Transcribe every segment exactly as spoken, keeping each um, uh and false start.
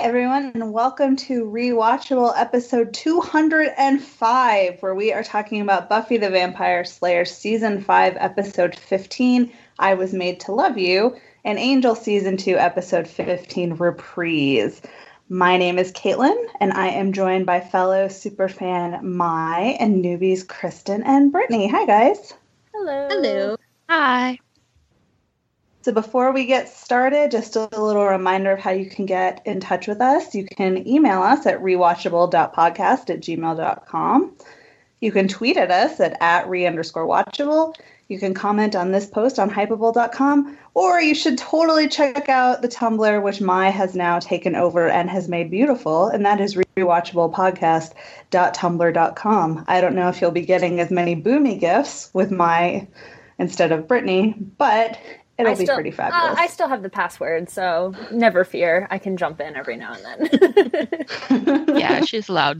everyone, and welcome to Rewatchable episode two hundred five, where we are talking about Buffy the Vampire Slayer season five, episode fifteen, I Was Made to Love You, and Angel season two, episode fifteen, Reprise. My name is Caitlin, and I am joined by fellow superfan Mai and newbies Kristen and Brittany. Hi, guys. Hello. Hello. Hi. So before we get started, just a little reminder of how you can get in touch with us. You can email us at rewatchable dot podcast at gmail dot com. You can tweet at us at, at re underscore watchable. You can comment on this post on hypable dot com, or you should totally check out the Tumblr, which Mai has now taken over and has made beautiful, and that is rewatchable podcast dot tumblr dot com. I don't know if you'll be getting as many boomy gifts with Mai instead of Brittany, but it'll I be still, pretty fabulous. Uh, I still have the password, so never fear. I can jump in every now and then. Yeah, she's loud.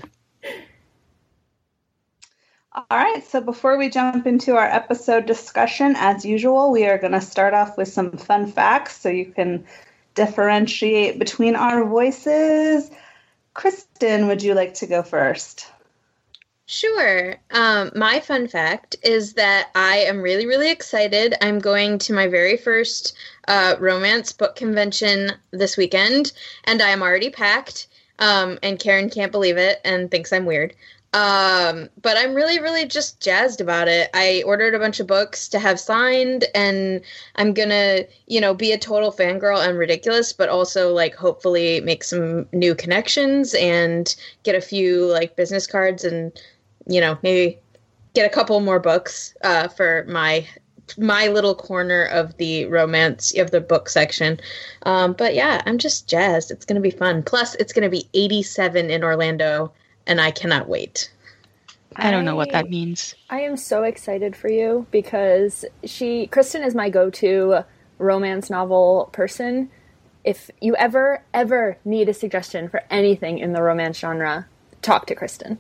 All right, so before we jump into our episode discussion, as usual, we are going to start off with some fun facts so you can differentiate between our voices. Kristen, would you like to go first? Sure. Um, my fun fact is that I am really, really excited. I'm going to my very first uh, romance book convention this weekend, and I am already packed, um, and Karen can't believe it and thinks I'm weird. Um, but I'm really, really just jazzed about it. I ordered a bunch of books to have signed, and I'm gonna, you know, be a total fangirl and ridiculous, but also, like, hopefully make some new connections and get a few, like, business cards and, you know, maybe get a couple more books, uh, for my, my little corner of the romance, of the book section. Um, but yeah, I'm just jazzed. It's gonna be fun. Plus, it's gonna be eighty-seven in Orlando, and I cannot wait. I don't know what that means. I am so excited for you because she, Kristen is my go-to romance novel person. If you ever, ever need a suggestion for anything in the romance genre, talk to Kristen.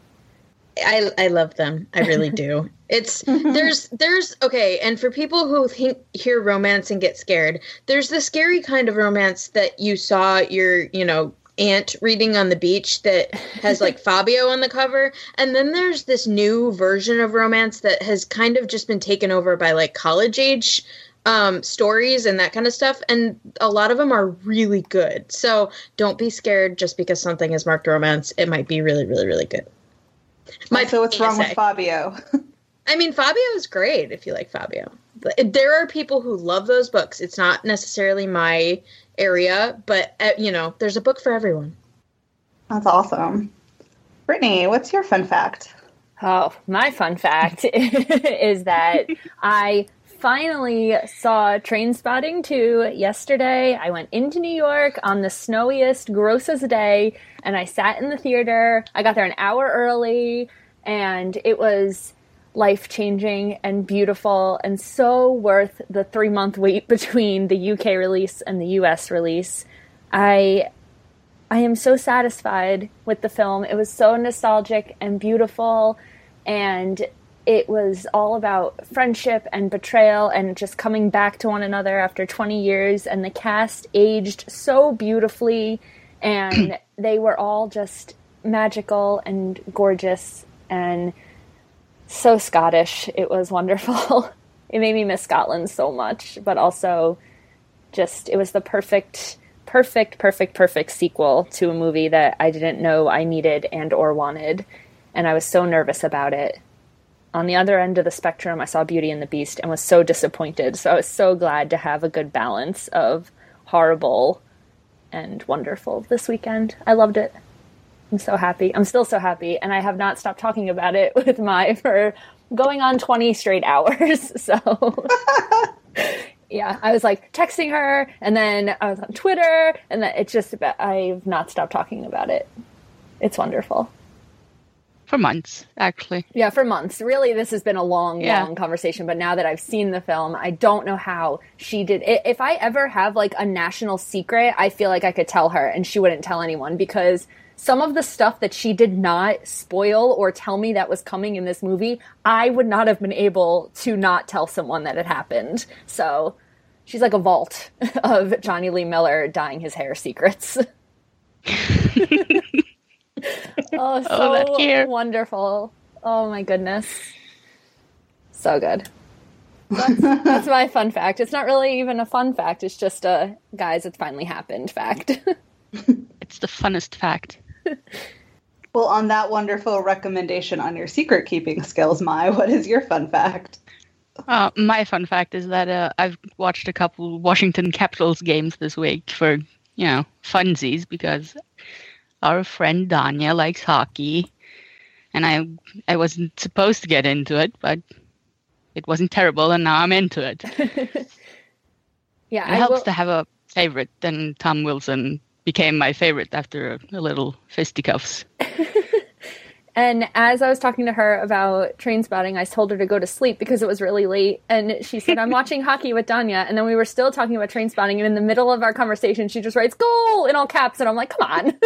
I I love them. I really do. It's there's there's okay, and for people who think hear romance and get scared, there's the scary kind of romance that you saw your, you know, aunt reading on the beach that has like Fabio on the cover, and then there's this new version of romance that has kind of just been taken over by like college age um stories and that kind of stuff, and a lot of them are really good. So don't be scared just because something is marked romance. It might be really, really, really good. My so what's wrong with Fabio? I mean, Fabio is great if you like Fabio. There are people who love those books. It's not necessarily my area, but, uh, you know, there's a book for everyone. That's awesome. Brittany, what's your fun fact? Oh, my fun fact is that I finally saw Trainspotting two yesterday. I went into New York on the snowiest, grossest day, and I sat in the theater. I got there an hour early, and it was life-changing and beautiful and so worth the three-month wait between the U K release and the U S release. I I am so satisfied with the film. It was so nostalgic and beautiful, and it was all about friendship and betrayal and just coming back to one another after twenty years, and the cast aged so beautifully, and they were all just magical and gorgeous and so Scottish. It was wonderful. It made me miss Scotland so much, but also just, it was the perfect, perfect, perfect, perfect sequel to a movie that I didn't know I needed and or wanted, and I was so nervous about it. On the other end of the spectrum, I saw Beauty and the Beast and was so disappointed, so I was so glad to have a good balance of horrible and wonderful this weekend. I loved it. I'm so happy. I'm still so happy, and I have not stopped talking about it with Mai for going on twenty straight hours. So, yeah, I was like texting her, and then I was on Twitter, and then it's just about, I've not stopped talking about it. It's wonderful. For months, actually. Yeah, for months. Really, this has been a long, yeah. long conversation, but now that I've seen the film, I don't know how she did it. If I ever have, like, a national secret, I feel like I could tell her, and she wouldn't tell anyone, because some of the stuff that she did not spoil or tell me that was coming in this movie, I would not have been able to not tell someone that it happened. So she's like a vault of Johnny Lee Miller dyeing his hair secrets. Oh, so Oh, that hair. wonderful. Oh my goodness. So good. That's, that's my fun fact. It's not really even a fun fact. It's just a, guys, it's finally happened fact. It's the funnest fact. Well, on that wonderful recommendation on your secret keeping skills, Mai, what is your fun fact? Uh, my fun fact is that uh, I've watched a couple Washington Capitals games this week for, you know, funsies because our friend Danya likes hockey, and I I wasn't supposed to get into it, but it wasn't terrible, and now I'm into it. It Yeah, I helps will, to have a favorite, and Tom Wilson became my favorite after a, a little fisticuffs. and as I was talking to her about train spotting, I told her to go to sleep because it was really late, and she said, I'm watching hockey with Danya, and then we were still talking about train spotting, and in the middle of our conversation, she just writes, goal, in all caps, and I'm like, come on.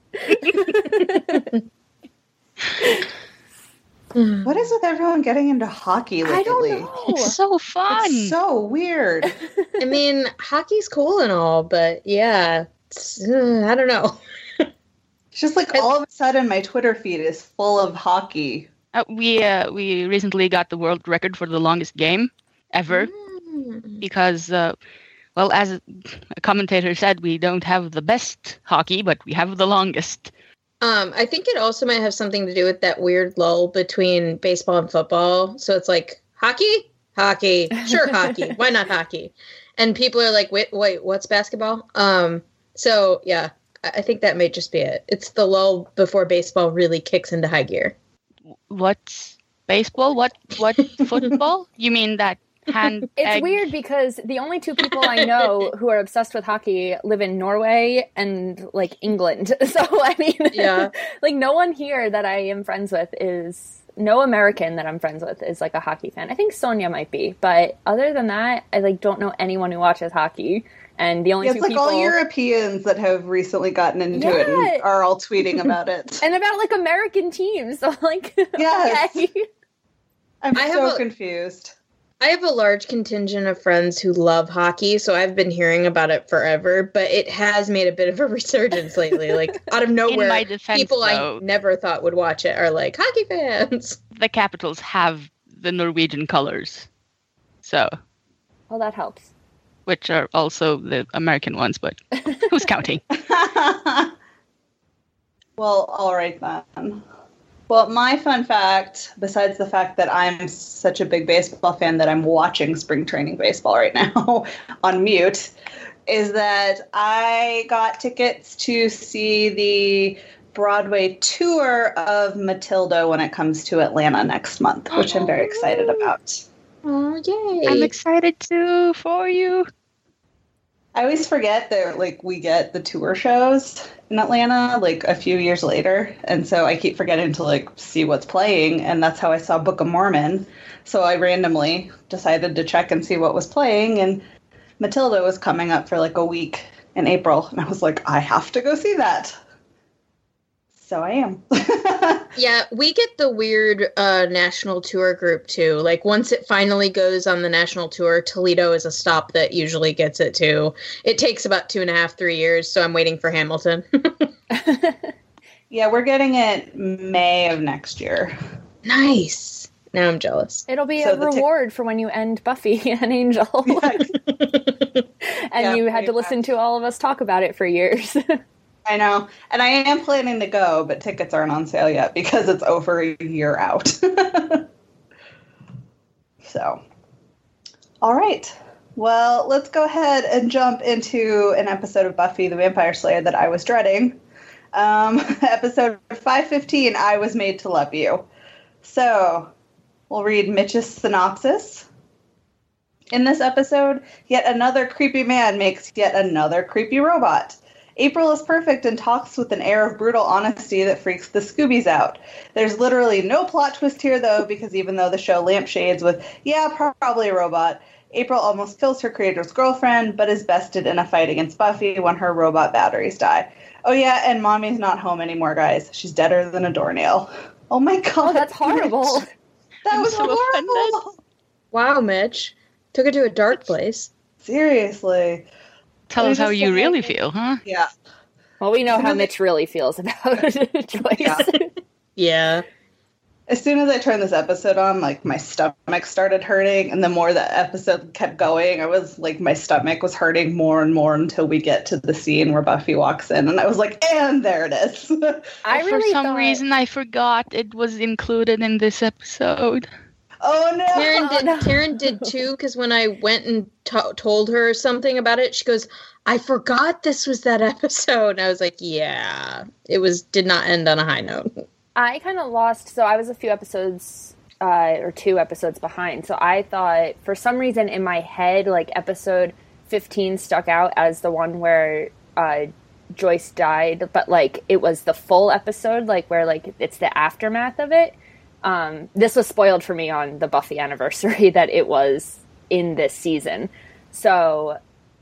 What is with everyone getting into hockey lately? I don't know. It's so fun. It's so weird. I mean, hockey's cool and all, but yeah, it's, uh, I don't know. It's just like all of a sudden my Twitter feed is full of hockey. Uh, we uh, we recently got the world record for the longest game ever Mm. because, uh, well, as a commentator said, we don't have the best hockey, but we have the longest. Um, I think it also might have something to do with that weird lull between baseball and football. So it's like, hockey? Hockey. Sure, hockey. Why not hockey? And people are like, wait, wait, what's basketball? Um, so, yeah, I I think that may just be it. It's the lull before baseball really kicks into high gear. What's baseball? What what football? You mean that hand? It's egg- weird because the only two people I know who are obsessed with hockey live in Norway and, like, England. So, I mean, Yeah. like, no one here that I am friends with is, no American that I'm friends with is, like, a hockey fan. I think Sonia might be, but other than that, I, like, don't know anyone who watches hockey. And the only Yeah, two it's like people... all Europeans that have recently gotten into it Yeah. and are all tweeting about it. And about, like, American teams. So, like, Yes. okay. I'm I have so a- confused. I have a large contingent of friends who love hockey, so I've been hearing about it forever, but it has made a bit of a resurgence lately. Like, out of nowhere, In my defense, people though, I never thought would watch it are like, hockey fans. the Capitals have the Norwegian colors, so Well, that helps. which are also the American ones, but who's counting? Well, all right then. Well, my fun fact, besides the fact that I'm such a big baseball fan that I'm watching spring training baseball right now on mute, is that I got tickets to see the Broadway tour of Matilda when it comes to Atlanta next month, which I'm very excited about. Oh, yay. I'm excited too for you. I always forget that, like, we get the tour shows in Atlanta, like, a few years later. And so I keep forgetting to, like, see what's playing. And that's how I saw Book of Mormon. So I randomly decided to check and see what was playing. And Matilda was coming up for, like, a week in April. And I was like, I have to go see that. So I am. Yeah, we get the weird uh, national tour group, too. Like, once it finally goes on the national tour, Toledo is a stop that usually gets it, too. It takes about two and a half, three years, so I'm waiting for Hamilton. Yeah, we're getting it May of next year. Nice. Now I'm jealous. It'll be So a the tic- reward for when you end Buffy and Angel. and Yeah, you had pretty to listen much. to all of us talk about it for years. I know. And I am planning to go, but tickets aren't on sale yet because it's over a year out. So, all right. Well, let's go ahead and jump into an episode of Buffy the Vampire Slayer that I was dreading. Um, episode five fifteen, I Was Made to Love You. So, we'll read Mitch's synopsis. In this episode, yet another creepy man makes yet another creepy robot. April is perfect and talks with an air of brutal honesty that freaks the Scoobies out. There's literally no plot twist here, though, because even though the show lampshades with, yeah, probably a robot, April almost kills her creator's girlfriend, but is bested in a fight against Buffy when her robot batteries die. Oh, yeah, and Mommy's not home anymore, guys. She's deader than a doornail. Oh, my God. Oh, that's horrible. Mitch. That I'm was so horrible. offended. Wow, Mitch. Took it to a dark place. Seriously. Tell I us how just you said- really feel, huh? Yeah. Well, we know how Mitch really feels about Joyce. Yeah. Yeah. As soon as I turned this episode on, like, my stomach started hurting, and the more that episode kept going, I was like, my stomach was hurting more and more until we get to the scene where Buffy walks in, and I was like, and there it is. I For really some thought... reason, I forgot it was included in this episode. Oh no! Karen did. no. Karen did too, because when I went and to- told her something about it, she goes, "I forgot this was that episode." And I was like, "Yeah, it was. Did not end on a high note." I kind of lost, so I was a few episodes, uh, or two episodes behind, so I thought, for some reason in my head, like, episode fifteen stuck out as the one where uh, Joyce died, but, like, it was the full episode, like, where, like, it's the aftermath of it. Um, this was spoiled for me on the Buffy anniversary that it was in this season, so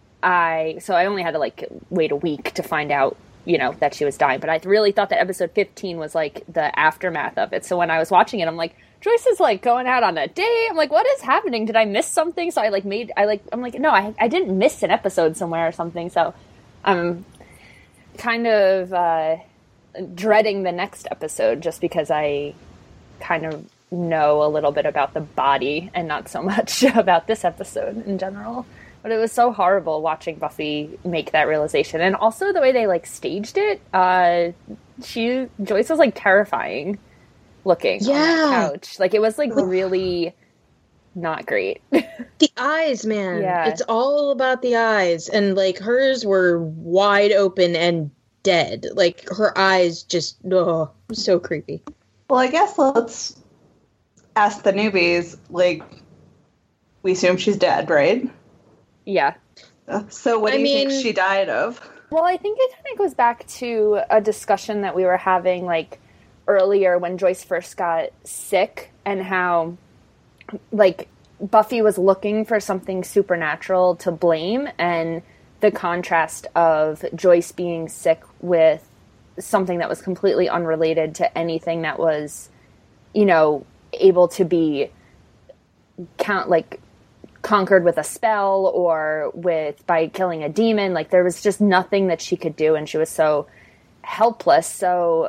I, so I only had to, like, wait a week to find out, you know, that she was dying. But I really thought that episode fifteen was, like, the aftermath of it. So when I was watching it, I'm like, Joyce is, like, going out on a date. I'm like, what is happening? Did I miss something? So I, like, made, I, like, I'm like, no, I, I didn't miss an episode somewhere or something. So I'm kind of uh, dreading the next episode just because I kind of know a little bit about the body and not so much about this episode in general. But it was so horrible watching Buffy make that realization. And also the way they, like, staged it, uh, she, Joyce was, like, terrifying looking Yeah. on that couch. Like, it was, like, really not great. The eyes, man. Yeah. It's all about the eyes. And, like, hers were wide open and dead. Like, her eyes just, oh, so creepy. Well, I guess let's ask the newbies, like, we assume she's dead, right? Yeah. So what do I you mean- think she died of? Well, I think it kind of goes back to a discussion that we were having, like, earlier when Joyce first got sick and how, like, Buffy was looking for something supernatural to blame, and the contrast of Joyce being sick with something that was completely unrelated to anything that was, you know, able to be count, like, conquered with a spell or with by killing a demon. Like, there was just nothing that she could do, and she was so helpless. So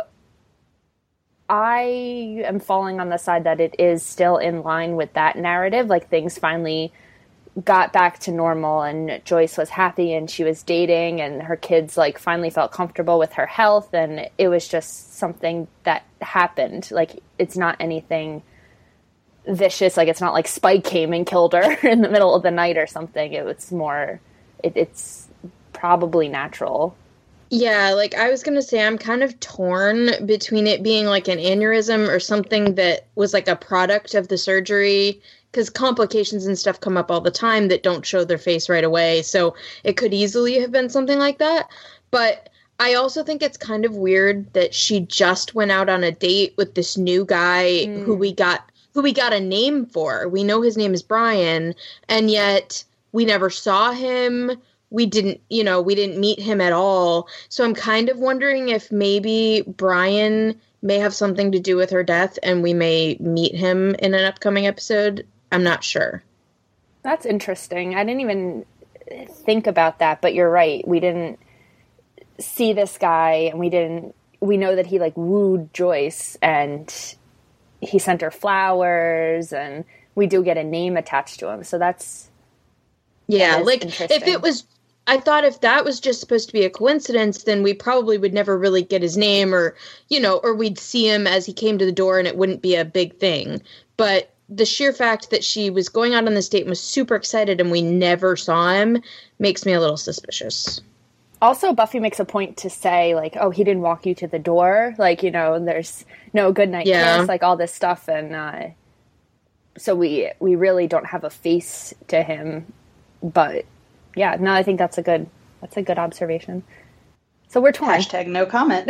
I am falling on the side that it is still in line with that narrative. Like, things finally got back to normal and Joyce was happy and she was dating and her kids, like, finally felt comfortable with her health, and it was just something that happened. Like, it's not anything vicious. Like, it's not like Spike came and killed her in the middle of the night or something. It was more, it, it's probably natural. Yeah, like, I was going to say, I'm kind of torn between it being, like, an aneurysm or something that was, like, a product of the surgery, because complications and stuff come up all the time that don't show their face right away, so it could easily have been something like that. But I also think it's kind of weird that she just went out on a date with this new guy mm. who we got who we got a name for. We know his name is Brian, and yet we never saw him. We didn't, you know, we didn't meet him at all. So I'm kind of wondering if maybe Brian may have something to do with her death and we may meet him in an upcoming episode. I'm not sure. That's interesting. I didn't even think about that, but you're right. We didn't see this guy, and we didn't, we know that he, like, wooed Joyce and he sent her flowers, and we do get a name attached to him. So that's, yeah, that like, if it was, I thought if that was just supposed to be a coincidence, then we probably would never really get his name, or, you know, or we'd see him as he came to the door and it wouldn't be a big thing. But the sheer fact that she was going out on this date and was super excited and we never saw him makes me a little suspicious. Also, Buffy makes a point to say, like, oh, he didn't walk you to the door. Like, you know, there's no goodnight yeah. kiss, like, all this stuff. And uh, so we we really don't have a face to him. But, yeah, no, I think that's a good that's a good observation. So we're torn. Hashtag no comment.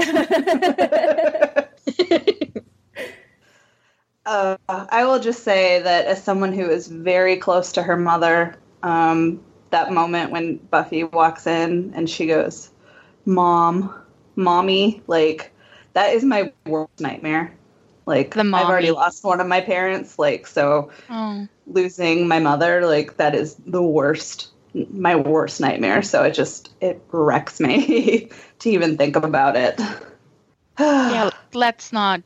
uh, I will just say that as someone who is very close to her mother, um, that moment when Buffy walks in and she goes, "Mom, mommy," like, that is my worst nightmare. Like, I've already lost one of my parents, like, so oh. losing my mother, like, that is the worst. my worst nightmare. So it just, it wrecks me to even think about it. Yeah, let's not.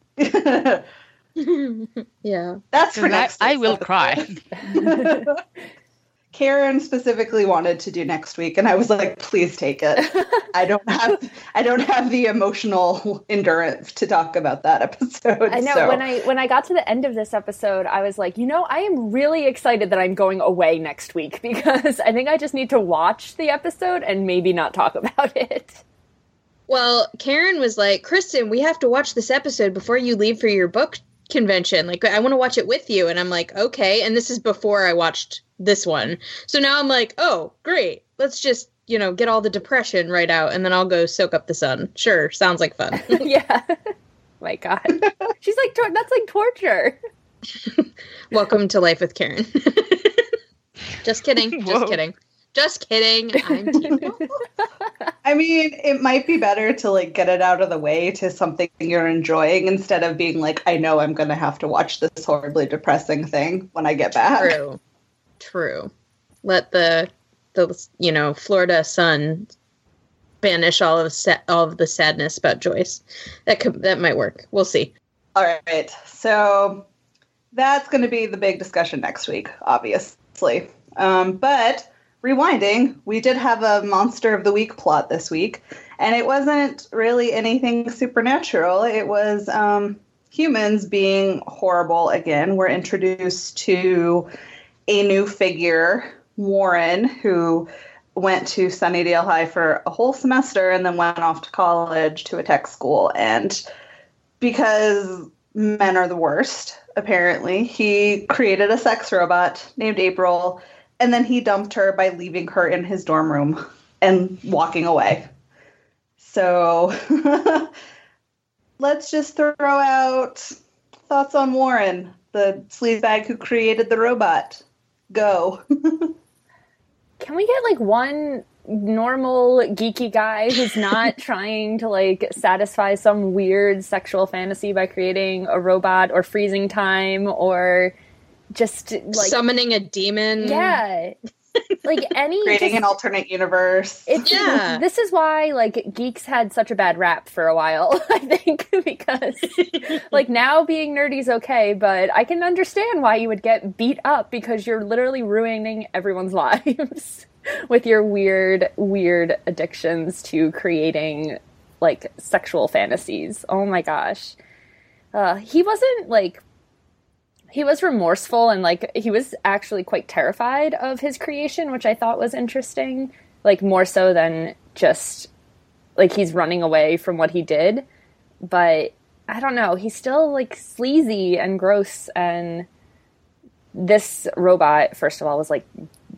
Yeah. That's for I, next I will episode. cry. Karen specifically wanted to do next week, and I was like, please take it. I don't have I don't have the emotional endurance to talk about that episode. I know so. when I when I got to the end of this episode, I was like, you know, I am really excited that I'm going away next week because I think I just need to watch the episode and maybe not talk about it. Well, Karen was like, Kristen, we have to watch this episode before you leave for your book convention. Like, I want to watch it with you. And I'm like, okay. And this is before I watched this one. So now I'm like, oh, great. Let's just, you know, get all the depression right out and then I'll go soak up the sun. Sure. Sounds like fun. Yeah. My God. She's like, tor- that's like torture. Welcome to Life with Karen. Just kidding. Just Whoa. kidding. Just kidding. I'm team. I mean, it might be better to like get it out of the way to something you're enjoying instead of being like, I know I'm going to have to watch this horribly depressing thing when I get back. True. True. Let the the you know Florida sun banish all of sa- all of the sadness about Joyce. That could that might work. We'll see. All right. So that's going to be the big discussion next week, obviously. Um, but rewinding, we did have a Monster of the Week plot this week, and it wasn't really anything supernatural. It was um, humans being horrible again. We're introduced to a new figure, Warren, who went to Sunnydale High for a whole semester and then went off to college to a tech school. And because men are the worst, apparently, he created a sex robot named April, and then he dumped her by leaving her in his dorm room and walking away. So let's just throw out thoughts on Warren, the sleazebag who created the robot. Go. Can we get like one normal geeky guy who's not trying to like satisfy some weird sexual fantasy by creating a robot or freezing time or just like Summoning a demon. yeah, like any Creating just- an alternate universe. It's, Yeah. This is why, like, geeks had such a bad rap for a while, I think, because, like, now being nerdy's okay, but I can understand why you would get beat up because you're literally ruining everyone's lives with your weird, weird addictions to creating, like, sexual fantasies. Oh my gosh. Uh, he wasn't, like... He was remorseful and, like, he was actually quite terrified of his creation, which I thought was interesting. Like, more so than just, like, he's running away from what he did. But, I don't know, he's still, like, sleazy and gross. And this robot, first of all, was, like,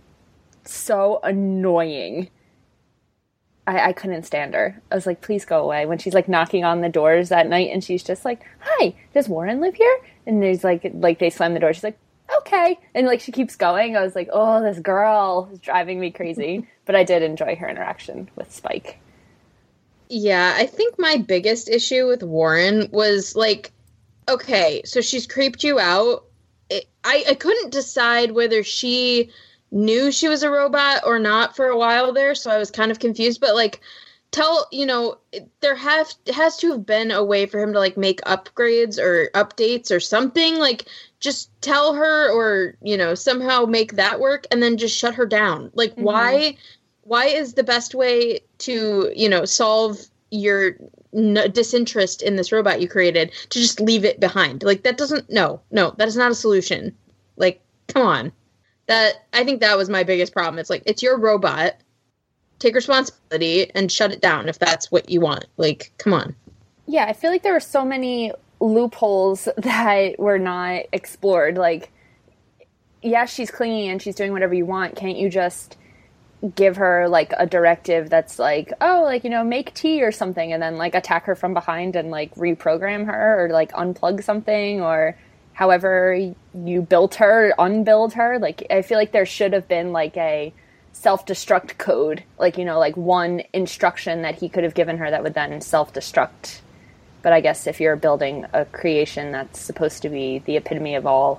so annoying. I, I couldn't stand her. I was like, please go away. When she's, like, knocking on the doors at night and she's just like, hi, does Warren live here? And there's like, like they slam the door. She's like, okay. And like, she keeps going. I was like, oh, this girl is driving me crazy. But I did enjoy her interaction with Spike. Yeah, I think my biggest issue with Warren was like, okay, so she's creeped you out. It, I, I couldn't decide whether she knew she was a robot or not for a while there. So I was kind of confused. But like, tell, you know, there have has to have been a way for him to like make upgrades or updates or something. Like, just tell her or, you know, somehow make that work and then just shut her down. Like, mm-hmm. why why is the best way to, you know, solve your n- disinterest in this robot you created to just leave it behind? Like, that doesn't, no, no, that is not a solution. Like, come on. That, I think that was my biggest problem. It's like, it's your robot. Take responsibility and shut it down if that's what you want. Like, come on. Yeah, I feel like there were so many loopholes that were not explored. Like, yeah, she's clingy and she's doing whatever you want. Can't you just give her, like, a directive that's like, oh, like, you know, make tea or something, and then, like, attack her from behind and, like, reprogram her or, like, unplug something or however you built her, unbuild her? Like, I feel like there should have been, like, a self-destruct code, like, you know, like one instruction that he could have given her that would then self-destruct. But I guess if you're building a creation that's supposed to be the epitome of all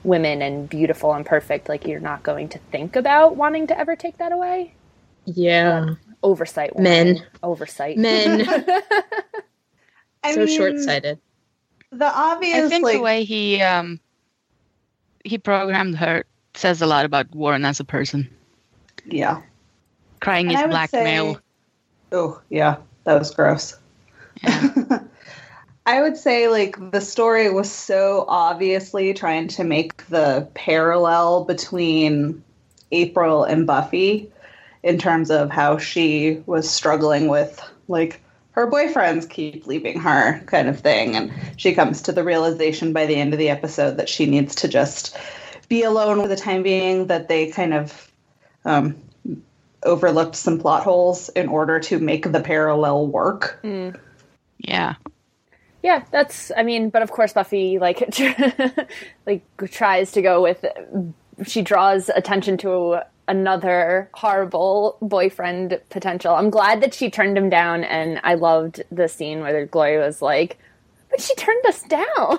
women and beautiful and perfect, like you're not going to think about wanting to ever take that away. Yeah. Um, oversight. Men. Woman. Oversight. Men. I so mean, short-sighted. The obvious, I think like, the way he um he programmed her says a lot about Warren as a person. yeah. Crying And is I would blackmail. say- oh, yeah, that was gross. Yeah. I would say, like, the story was so obviously trying to make the parallel between April and Buffy in terms of how she was struggling with, like, her boyfriends keep leaving her kind of thing. And she comes to the realization by the end of the episode that she needs to just be alone for the time being, that they kind of um, overlooked some plot holes in order to make the parallel work. Mm. Yeah. Yeah, that's, I mean, but of course Buffy, like, like tries to go with, she draws attention to another horrible boyfriend potential. I'm glad that she turned him down, and I loved the scene where Gloria was like, but she turned us down.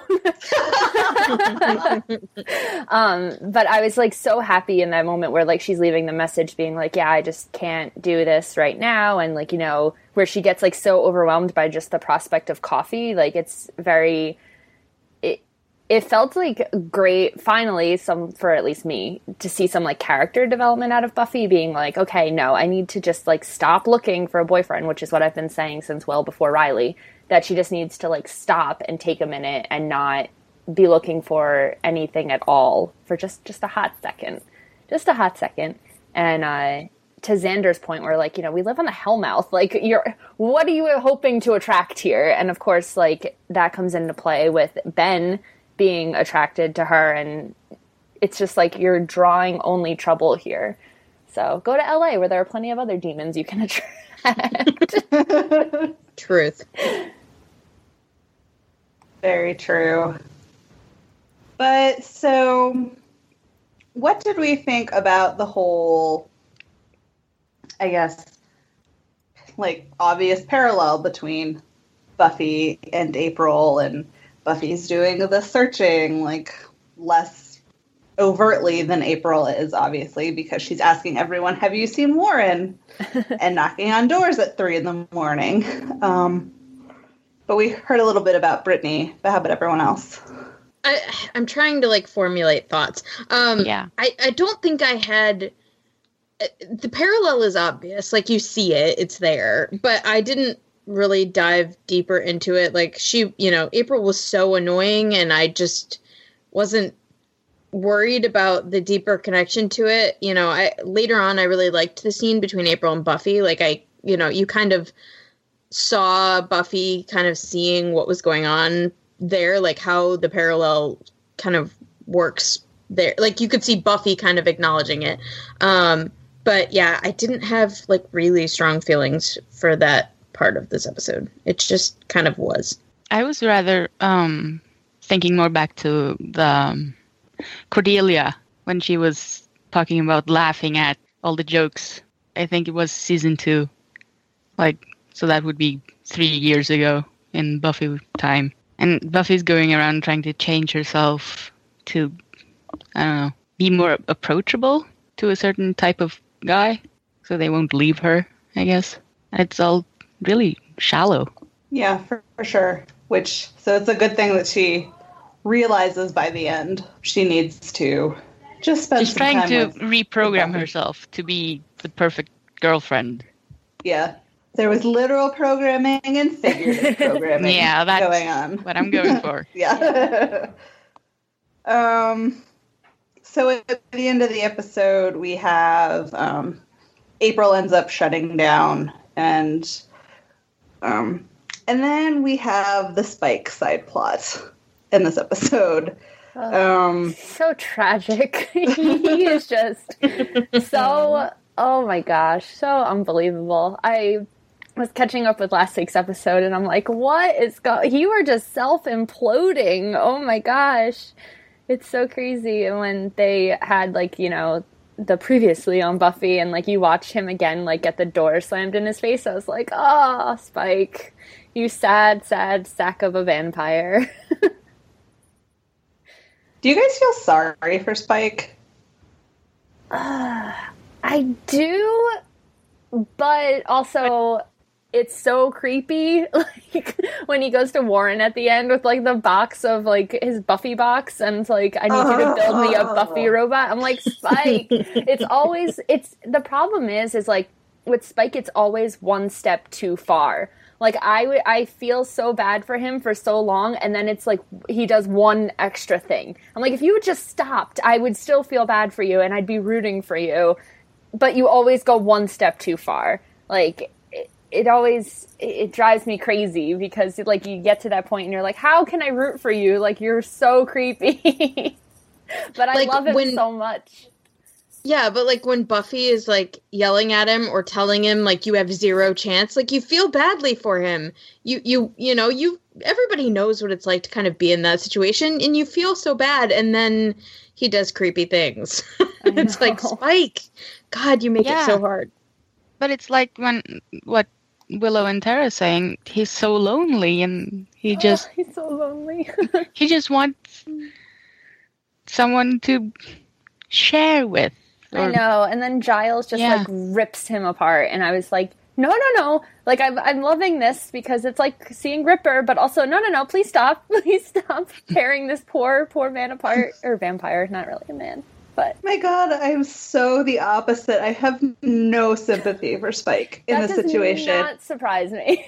um, but I was, like, so happy in that moment where, like, she's leaving the message being like, yeah, I just can't do this right now, and, like, you know, where she gets, like, so overwhelmed by just the prospect of coffee. Like, it's very... It, it felt like great, finally, some for at least me, to see some, like, character development out of Buffy, being like, okay, no, I need to just, like, stop looking for a boyfriend, which is what I've been saying since well before Riley, that she just needs to, like, stop and take a minute and not be looking for anything at all for just, just a hot second. Just a hot second. And uh, to Xander's point where, like, you know, we live on the Hellmouth. Like, you're, what are you hoping to attract here? And, of course, like, that comes into play with Ben being attracted to her, and it's just like you're drawing only trouble here. So go to L A where there are plenty of other demons you can attract. Truth. Very true. But so, what did we think about the whole, I guess, like, obvious parallel between Buffy and April, and Buffy's doing the searching, like, less overtly than April is, obviously, because she's asking everyone, have you seen Warren? And knocking on doors at three in the morning. Um, but we heard a little bit about Brittany, but how about everyone else? I, I'm trying to, like, formulate thoughts. Um, Yeah. I, I don't think I had... The parallel is obvious. Like, you see it. It's there. But I didn't really dive deeper into it. Like, she, you know, April was so annoying, and I just wasn't worried about the deeper connection to it. You know, I later on, I really liked the scene between April and Buffy. Like, I, you know, you kind of saw Buffy kind of seeing what was going on there, like how the parallel kind of works there. Like, you could see Buffy kind of acknowledging it. Um, but yeah, I didn't have, like, really strong feelings for that part of this episode. It just kind of was. I was rather um, thinking more back to the um, Cordelia when she was talking about laughing at all the jokes. I think it was season two. Like, so that would be three years ago in Buffy time. And Buffy's going around trying to change herself to, I don't know, be more approachable to a certain type of guy. So they won't leave her, I guess. It's all really shallow. Yeah, for, for sure. Which, so it's a good thing that she realizes by the end she needs to just spend She's some trying time to with reprogram Buffy. herself to be the perfect girlfriend. Yeah. There was literal programming and figurative programming Yeah, that's going on. what I'm going for. Yeah. um, so at the end of the episode, we have um, April ends up shutting down, and um, and then we have the Spike side plot in this episode. Um, So tragic. He is just so, oh my gosh, so unbelievable. I was catching up with last week's episode, and I'm like, what is going, you are just self-imploding. Oh my gosh. It's so crazy. And when they had, like, you know, the previously on Buffy, and, like, you watch him again, like, get the door slammed in his face, I was like, oh, Spike, you sad, sad sack of a vampire. Do you guys feel sorry for Spike? Uh, I do, but also it's so creepy. Like when he goes to Warren at the end with like the box of like his Buffy box, and it's like, I need you to build me a Buffy robot. I'm like, Spike. It's always it's the problem is is like with Spike, it's always one step too far. Like, I, w- I feel so bad for him for so long, and then it's like he does one extra thing. I'm like, if you had just stopped, I would still feel bad for you, and I'd be rooting for you. But you always go one step too far. Like, it, it always, it, it drives me crazy, because, like, you get to that point, and you're like, how can I root for you? Like, you're so creepy. But I like, love him when- so much. Yeah, but, like, when Buffy is, like, yelling at him or telling him, like, you have zero chance, like, you feel badly for him. You, you, you know, you, everybody knows what it's like to kind of be in that situation, and you feel so bad, and then he does creepy things. It's like, Spike, God, you make Yeah. it so hard. But it's like when, what Willow and Tara saying, he's so lonely, and he just, Oh, he's so lonely. he just wants someone to share with. I Or- know, and then Giles just Yeah. like rips him apart, and I was like, no, no, no, like I'm, I'm loving this because it's like seeing Ripper, but also no, no, no, please stop, please stop tearing this poor, poor man apart, or vampire, not really a man, but My God, I'm so the opposite. I have no sympathy for Spike in that this does situation. not surprise me.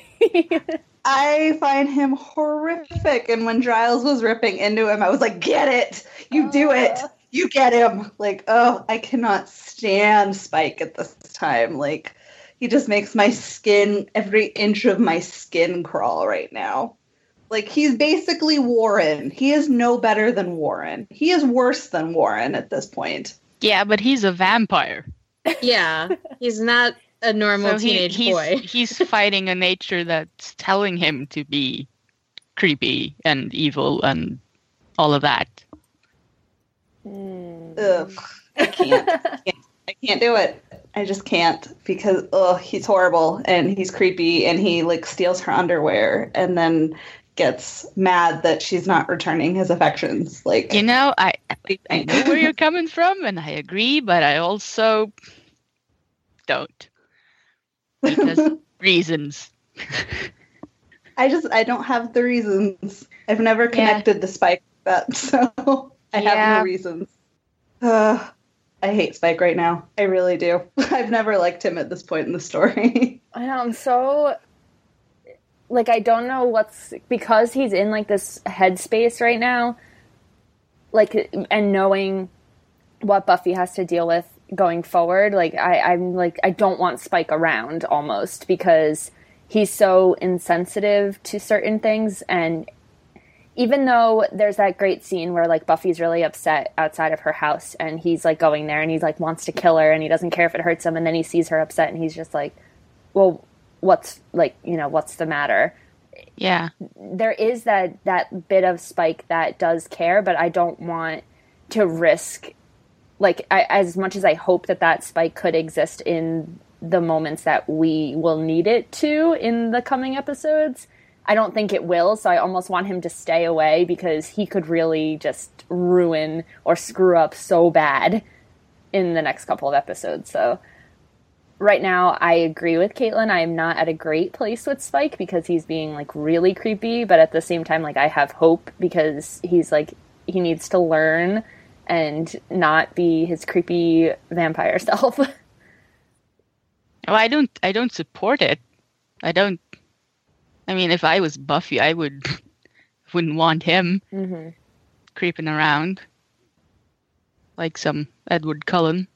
I find him horrific, and when Giles was ripping into him, I was like, get it! You do it! Uh. You get him! Like, oh, I cannot stand Spike at this time. Like, he just makes my skin, every inch of my skin crawl right now. Like, he's basically Warren. He is no better than Warren. He is worse than Warren at this point. Yeah, but he's a vampire. Yeah, he's not a normal So he, teenage he's, boy. he's fighting a nature that's telling him to be creepy and evil and all of that. Mm. Ugh. I can't. I can't. I can't do it. I just can't because ugh, he's horrible and he's creepy and he like steals her underwear and then gets mad that she's not returning his affections. Like You know, I I know where you're coming from, and I agree, but I also don't. Because reasons. I just I don't have the reasons. I've never connected the Spike with that, so I have Yeah. no reasons. Uh, I hate Spike right now. I really do. I've never liked him at this point in the story. I know, I'm so, like, I don't know what's, because he's in, like, this headspace right now, like, and knowing what Buffy has to deal with going forward, like, I, I'm, like, I don't want Spike around, almost, because he's so insensitive to certain things, and even though there's that great scene where, like, Buffy's really upset outside of her house, and he's, like, going there, and he's, like, wants to kill her, and he doesn't care if it hurts him, and then he sees her upset, and he's just like, well, what's, like, you know, what's the matter? Yeah. There is that, that bit of Spike that does care, but I don't want to risk, like, I, as much as I hope that that Spike could exist in the moments that we will need it to in the coming episodes, I don't think it will, so I almost want him to stay away because he could really just ruin or screw up so bad in the next couple of episodes. So right now, I agree with Caitlin. I am not at a great place with Spike because he's being, like, really creepy, but at the same time, like, I have hope because he's, like, he needs to learn and not be his creepy vampire self. Well, I don't I don't support it. I don't I mean, if I was Buffy, I would wouldn't want him Mm-hmm. creeping around like some Edward Cullen.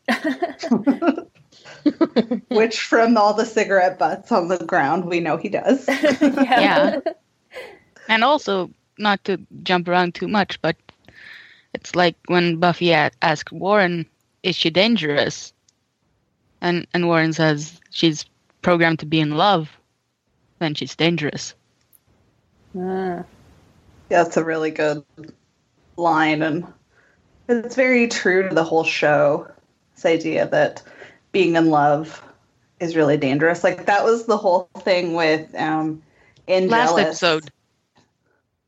Which, from all the cigarette butts on the ground, we know he does. Yeah. And also, not to jump around too much, but it's like when Buffy a- asked Warren, is she dangerous? And and Warren says she's programmed to be in love. Then she's dangerous. Ah. Yeah, that's a really good line, and it's very true to the whole show. This idea that being in love is really dangerous. Like, that was the whole thing with um, Angelus. Last episode.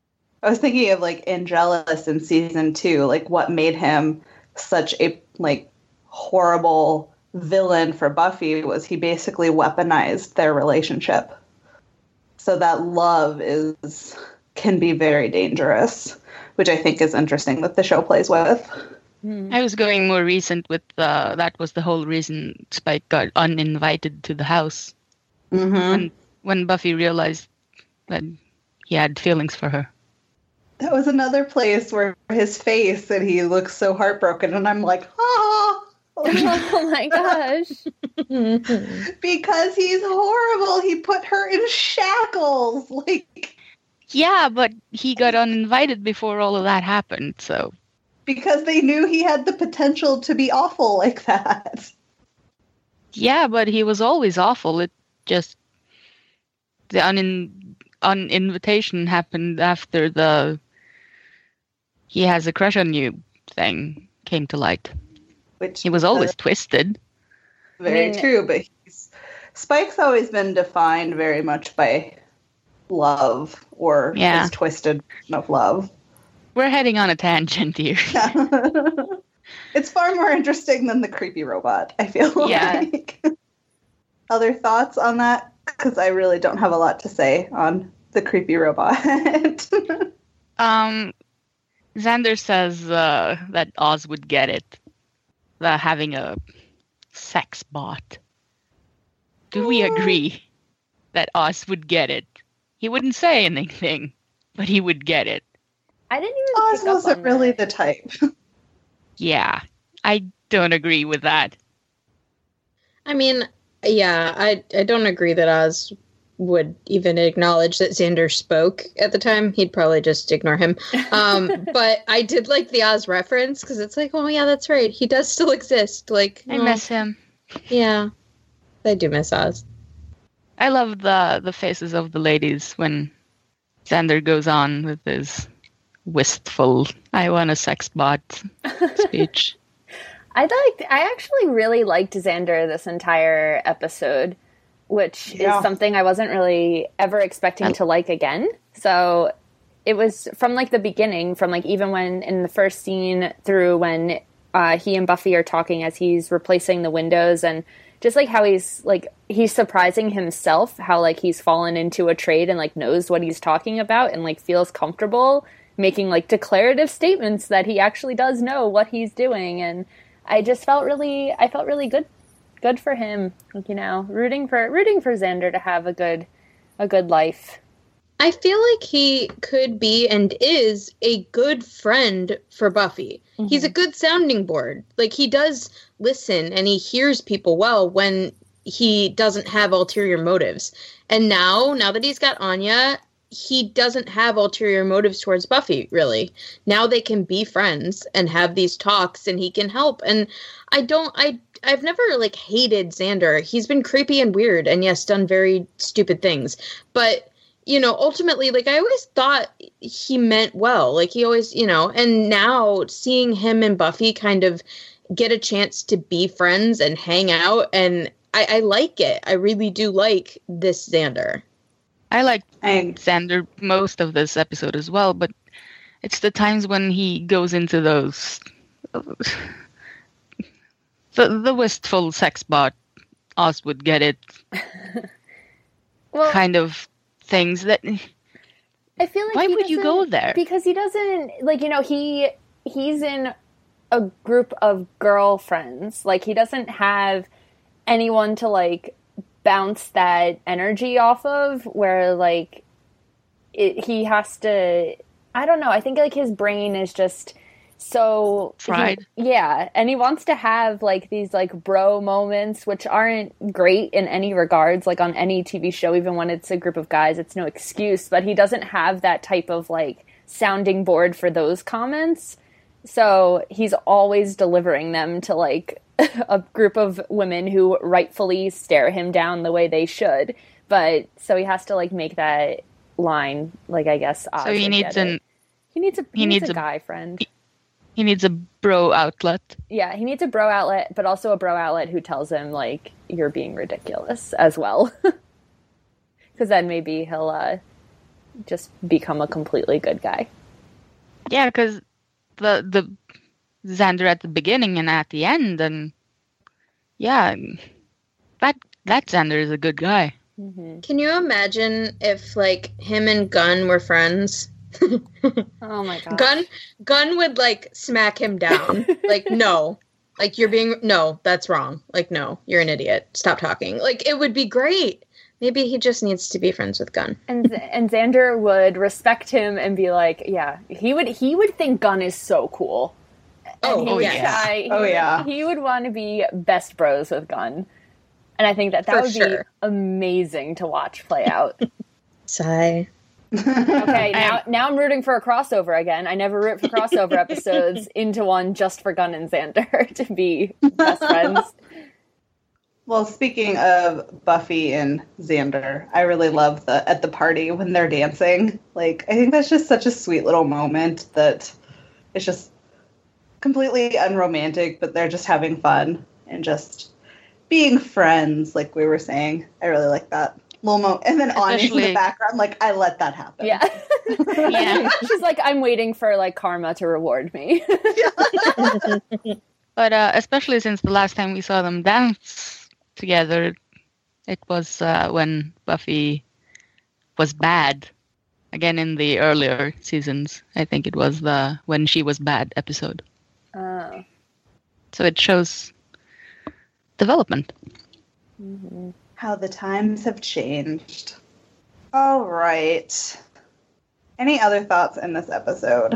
I was thinking of like Angelus in season two, like what made him such a like horrible villain for Buffy was he basically weaponized their relationship. So that love is can be very dangerous, which I think is interesting that the show plays with. I was going more recent with uh, that was the whole reason Spike got uninvited to the house. Mm-hmm. When, when Buffy realized that he had feelings for her. That was another place where his face and he looks so heartbroken, and I'm like, ah. Oh my gosh. Because he's horrible. He put her in shackles. Like, yeah, but he got uninvited before all of that happened, so. Because they knew he had the potential to be awful like that. Yeah, but he was always awful. It just the unin uninvitation happened after the he has a crush on you thing came to light. Which he was always uh, twisted. Very I mean, true, but he's, Spike's always been defined very much by love or yeah. his twisted version of love. We're heading on a tangent here. It's far more interesting than the creepy robot, I feel yeah. like. Other thoughts on that? Because I really don't have a lot to say on the creepy robot. um, Xander says uh, that Oz would get it. The having a sex bot. Do we agree that Oz would get it? He wouldn't say anything, but he would get it. I didn't even Oz pick up wasn't on really that. the type. Yeah, I don't agree with that. I mean, yeah, I I don't agree that Oz would even acknowledge that Xander spoke at the time. He'd probably just ignore him. Um, but I did like the Oz reference because it's like, oh yeah, that's right. He does still exist. Like I oh, miss him. Yeah, I do miss Oz. I love the the faces of the ladies when Xander goes on with his wistful "I want a sex bot" speech. I liked. I actually really liked Xander this entire episode, which Yeah. is something I wasn't really ever expecting to like again. So it was from like the beginning, from like even when in the first scene through when uh, he and Buffy are talking as he's replacing the windows, and just like how he's like he's surprising himself, how like he's fallen into a trade and like knows what he's talking about and like feels comfortable making like declarative statements that he actually does know what he's doing. And I just felt really, I felt really good, good for him, you know, rooting for, rooting for Xander to have a good, a good life. I feel like he could be and is a good friend for Buffy. Mm-hmm. He's a good sounding board. Like, he does listen and he hears people well when he doesn't have ulterior motives. And now, now that he's got Anya, he doesn't have ulterior motives towards Buffy, really. Now they can be friends and have these talks and he can help. And I don't, I, I've never, like, hated Xander. He's been creepy and weird and, yes, done very stupid things. But, you know, ultimately, like, I always thought he meant well. Like, he always, you know, and now seeing him and Buffy kind of get a chance to be friends and hang out, and I, I like it. I really do like this Xander. I like I, Xander most of this episode as well, but it's the times when he goes into those the the wistful sex bot, Oz would get it Well, kind of things that I feel like why he would you go doesn't- there? Because he doesn't, like, you know, he he's in a group of girlfriends. Like, he doesn't have anyone to, like, bounce that energy off of, where, like, it, he has to, I don't know, I think, like, his brain is just so... Fried. he- yeah, and he wants to have, like, these, like, bro moments, which aren't great in any regards, like, on any T V show, even when it's a group of guys, it's no excuse, but he doesn't have that type of, like, sounding board for those comments, so he's always delivering them to, like, a group of women who rightfully stare him down the way they should, but, so he has to, like, make that line, like, I guess, Oz So he would needs get an it. He needs a, he, he needs, needs a a- guy friend. he needs a bro outlet. Yeah, he needs a bro outlet, but also a bro outlet who tells him, like, you're being ridiculous as well. Because then maybe he'll, uh, just become a completely good guy. Yeah, because the the Xander at the beginning and at the end, and yeah, that that Xander is a good guy. Mm-hmm. Can you imagine if, like, him and Gunn were friends? Oh my god. Gunn Gunn would, like, smack him down. Like, no. Like, you're being... No, that's wrong. Like, no, you're an idiot. Stop talking. Like, it would be great. Maybe he just needs to be friends with Gunn. And and Xander would respect him and be like, yeah, he would he would think Gunn is so cool. Oh, and he oh, would yeah. try- he Oh, would- yeah. He would want to be best bros with Gunn. And I think that that For would sure. be amazing to watch play out. Sigh. Okay, now now I'm rooting for a crossover again. I never root for crossover episodes into one just for Gunn and Xander to be best friends. Well, speaking of Buffy and Xander, I really love the at the party when they're dancing. Like, I think that's just such a sweet little moment that it's just completely unromantic, but they're just having fun and just being friends, like we were saying. I really like that little moment. And then Anya's in the Especially- background, like, I let that happen. Yeah. Yeah. She's like, I'm waiting for like karma to reward me. But uh, especially since the last time we saw them dance together, it was uh, when Buffy was bad. Again, in the earlier seasons, I think it was the when she was bad episode. Oh. So it shows development. Mm-hmm. How the times have changed. All right. Any other thoughts in this episode?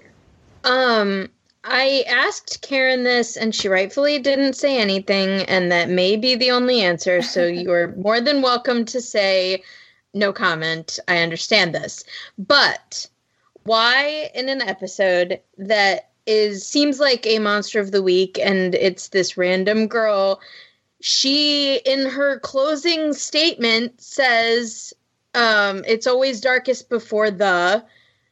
Um, I asked Karen this, and she rightfully didn't say anything, and that may be the only answer, so you're more than welcome to say, no comment, I understand this. But why in an episode that is seems like a monster of the week, and it's this random girl, she, in her closing statement, says, um, it's always darkest before the,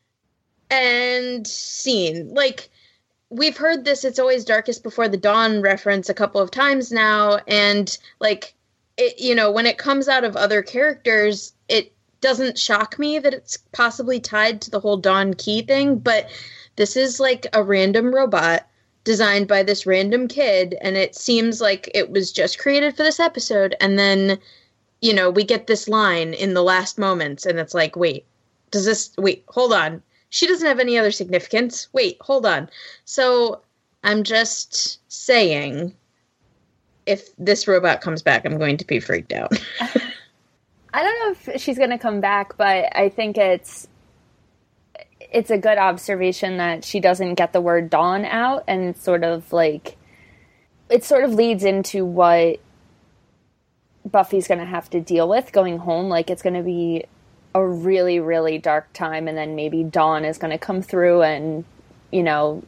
and scene. Like, we've heard this it's always darkest before the dawn reference a couple of times now, and, like, it, you know, when it comes out of other characters, it doesn't shock me that it's possibly tied to the whole Dawn Key thing, but this is, like, a random robot designed by this random kid, and it seems like it was just created for this episode, and then, you know, we get this line in the last moments, and it's like, wait, does this, wait, hold on. She doesn't have any other significance. Wait, hold on. So I'm just saying, if this robot comes back, I'm going to be freaked out. I don't know if she's going to come back, but I think it's it's a good observation that she doesn't get the word dawn out, and it's sort of like it sort of leads into what Buffy's going to have to deal with going home. Like, it's going to be a really, really dark time, and then maybe Dawn is going to come through and, you know,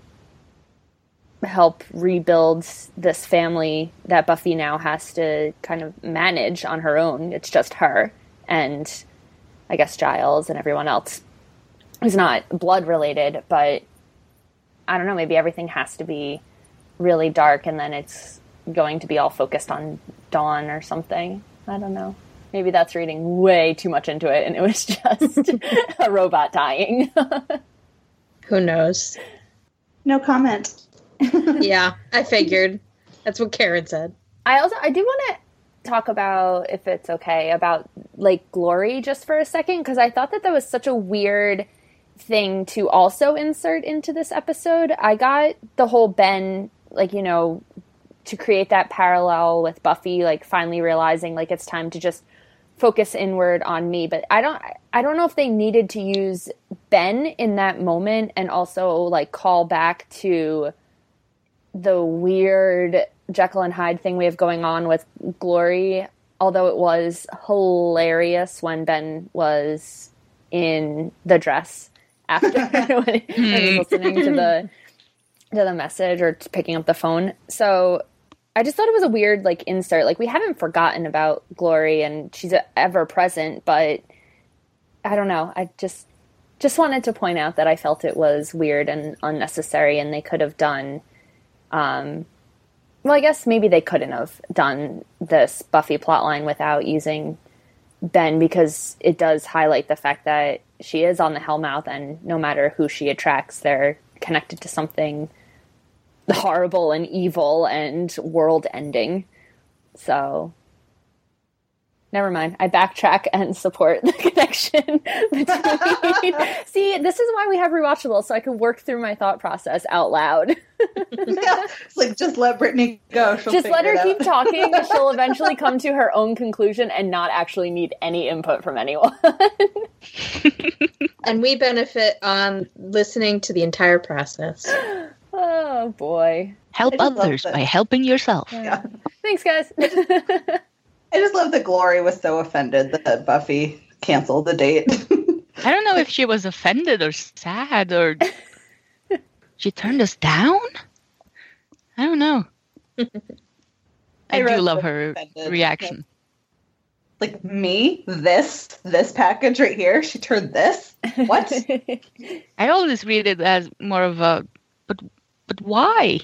help rebuild this family that Buffy now has to kind of manage on her own. It's just her and I guess Giles and everyone else who's not blood related, but I don't know, maybe everything has to be really dark and then it's going to be all focused on Dawn or something. I don't know. Maybe that's reading way too much into it and it was just a robot dying. Who knows? No comment. Yeah, I figured. That's what Karen said. I also, I do want to talk about, if it's okay, about, like, Glory just for a second, because I thought that that was such a weird thing to also insert into this episode. I got the whole Ben, like, you know, to create that parallel with Buffy, like, finally realizing, like, it's time to just focus inward on me, but I don't, I don't know if they needed to use Ben in that moment and also, like, call back to the weird Jekyll and Hyde thing we have going on with Glory, although it was hilarious when Ben was in the dress after when he was listening to the to the message or picking up the phone. So I just thought it was a weird, like, insert. Like, we haven't forgotten about Glory and she's ever present, but I don't know. I just just wanted to point out that I felt it was weird and unnecessary and they could have done Um, well, I guess maybe they couldn't have done this Buffy plotline without using Ben, because it does highlight the fact that she is on the Hellmouth, and no matter who she attracts, they're connected to something horrible and evil and world-ending. So, never mind. I backtrack and support the connection between... See, this is why we have Rewatchable, so I can work through my thought process out loud. Yeah, it's like, just let Brittany go. She'll just let her it keep out. talking, and she'll eventually come to her own conclusion and not actually need any input from anyone. And we benefit on listening to the entire process. Oh, boy. Help I just love others that. by helping yourself. Yeah. Thanks, guys. I just love that Glory was so offended that Buffy canceled the date. I don't know if she was offended or sad or she turned us down. I don't know. I, I do wrote love was her offended. reaction. Like, me? This? This package right here? She turned this? What? I always read it as more of a, but but why?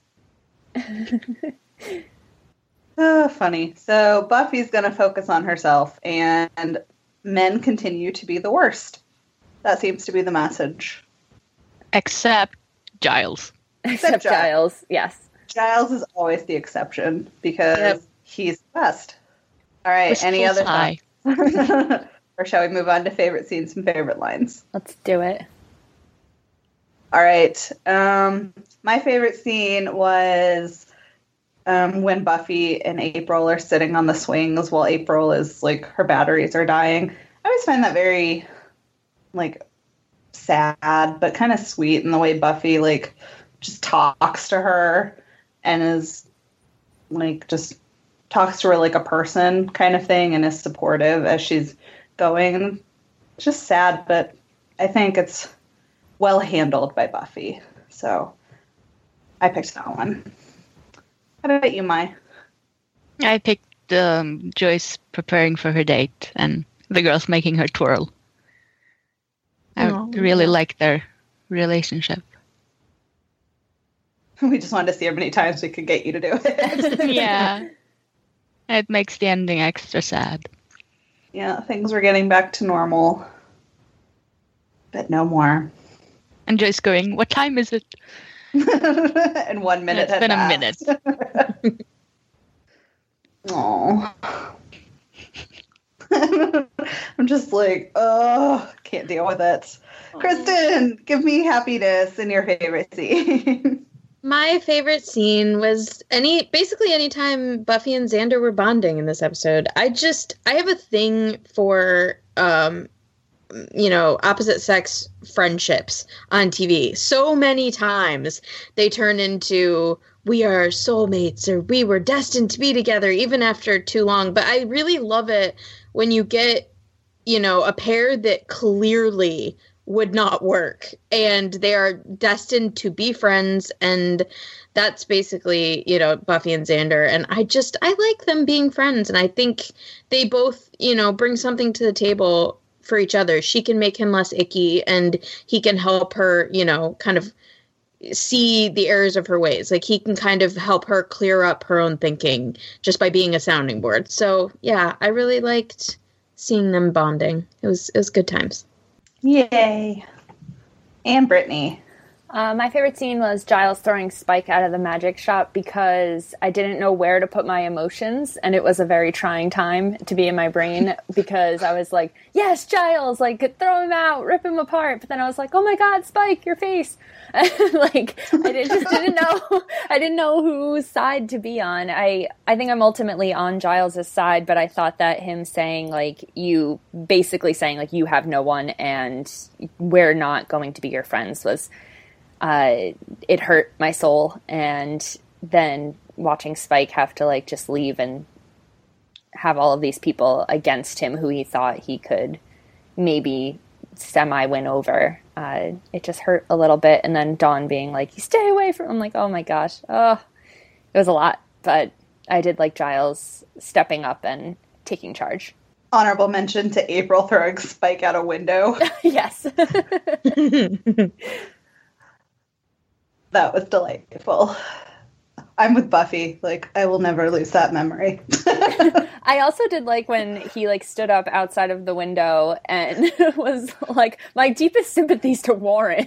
Oh, funny. So Buffy's going to focus on herself, and men continue to be the worst. That seems to be the message. Except Giles. Except Giles. Giles, yes. Giles is always the exception because Yep. he's the best. All right, Wistful any other sigh. thoughts? Or shall we move on to favorite scenes and favorite lines? Let's do it. All right. Um, my favorite scene was um, when Buffy and April are sitting on the swings while April is, like, her batteries are dying. I always find that very, like, sad, but kind of sweet in the way Buffy, like, just talks to her and is, like, just talks to her like a person kind of thing and is supportive as she's going. And it's just sad, but I think it's well handled by Buffy. So I picked that one. How about you, Mai? I picked um, Joyce preparing for her date and the girls making her twirl. I Oh, really yeah. like their relationship. We just wanted to see how many times we could get you to do it. Yeah. It makes the ending extra sad. Yeah, things were getting back to normal. But no more. And Joyce going, what time is it? And one minute It's had been a passed. minute. Aw. I'm just like, oh, can't deal with it. Kristen, give me happiness in your favorite scene. My favorite scene was any basically anytime Buffy and Xander were bonding in this episode. I just I have a thing for um you know, opposite sex friendships on T V. So many times they turn into we are soulmates or we were destined to be together even after too long. But I really love it when you get, you know, a pair that clearly would not work and they are destined to be friends, and that's basically, you know, Buffy and Xander. And I just I like them being friends, and I think they both, you know, bring something to the table for each other. She can make him less icky and he can help her, you know, kind of see the errors of her ways. Like he can kind of help her clear up her own thinking just by being a sounding board. So yeah, I really liked seeing them bonding. It was it was good times. Yay. And Brittany. Uh, my favorite scene was Giles throwing Spike out of the magic shop because I didn't know where to put my emotions, and it was a very trying time to be in my brain because I was like, yes, Giles, like, throw him out, rip him apart, but then I was like, oh my god, Spike, your face. Like, I did, just didn't know, I didn't know whose side to be on. I, I think I'm ultimately on Giles' side, but I thought that him saying, like, you, basically saying, like, you have no one and we're not going to be your friends was... Uh, it hurt my soul, and then watching Spike have to like just leave and have all of these people against him who he thought he could maybe semi-win over, uh, it just hurt a little bit. And then Dawn being like, "You stay away from him," I'm like, oh my gosh, oh, it was a lot, but I did like Giles stepping up and taking charge. Honorable mention to April throwing Spike out a window. Yes. That was delightful. I'm with Buffy. Like, I will never lose that memory. I also did like when he like stood up outside of the window and was like, my deepest sympathies to Warren.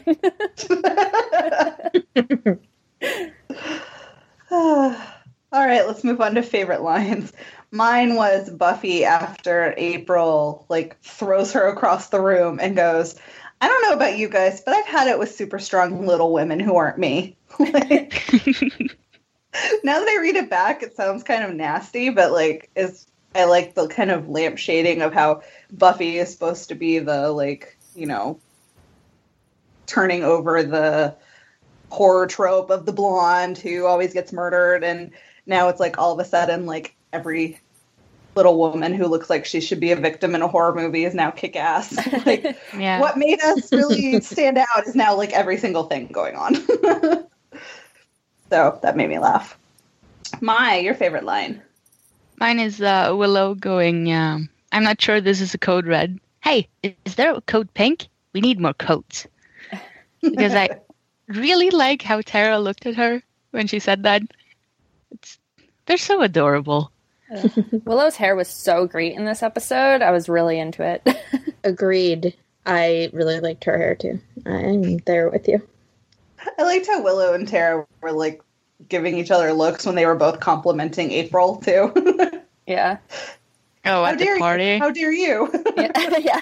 All right, let's move on to favorite lines. Mine was Buffy after April like throws her across the room and goes, I don't know about you guys, but I've had it with super strong little women who aren't me. Like, now that I read it back, it sounds kind of nasty, but like is I like the kind of lamp shading of how Buffy is supposed to be the like, you know, turning over the horror trope of the blonde who always gets murdered, and now it's like all of a sudden like every little woman who looks like she should be a victim in a horror movie is now kick-ass. Like, yeah. What made us really stand out is now like every single thing going on. So that made me laugh. Mai, your favorite line? Mine is uh, Willow going, um, I'm not sure this is a code red. Hey, is there a code pink? We need more codes. Because I really like how Tara looked at her when she said that. It's, they're so adorable. Uh, Willow's hair was so great in this episode. I was really into it. Agreed. I really liked her hair too. I'm there with you. I liked how Willow and Tara were like giving each other looks when they were both complimenting April too. Yeah. Oh, at how the party? You? How dare you? Yeah. Yeah.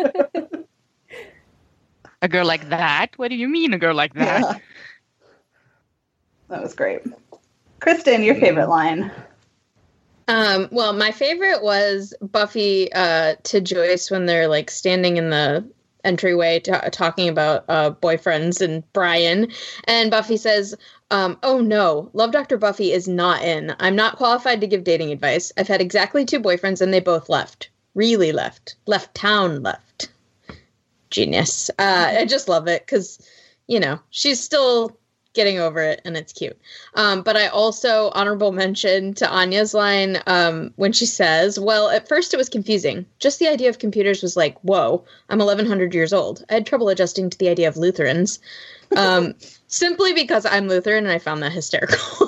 A girl like that? What do you mean a girl like that? Yeah. That was great. Kristen, your favorite line? Um, well, my favorite was Buffy uh, to Joyce when they're like standing in the entryway t- talking about uh, boyfriends and Brian. And Buffy says, um, oh no, Love Doctor Buffy is not in. I'm not qualified to give dating advice. I've had exactly two boyfriends and they both left. Really left. Left town left. Genius. Uh, I just love it because, you know, she's still getting over it and it's cute. Um, but I also honorable mention to Anya's line um, when she says, well, at first it was confusing. Just the idea of computers was like, whoa, I'm eleven hundred years old. I had trouble adjusting to the idea of Lutherans. Um, simply because I'm Lutheran and I found that hysterical.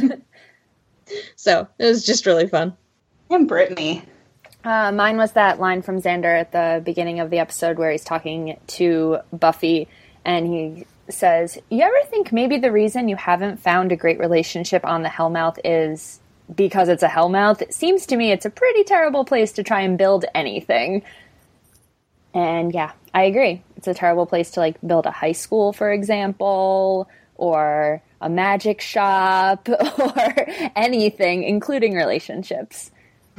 So it was just really fun. And Brittany. Uh, mine was that line from Xander at the beginning of the episode where he's talking to Buffy and he says, you ever think maybe the reason you haven't found a great relationship on the Hellmouth is because it's a Hellmouth? It seems to me it's a pretty terrible place to try and build anything. And yeah, I agree. It's a terrible place to like build a high school, for example, or a magic shop, or anything, including relationships.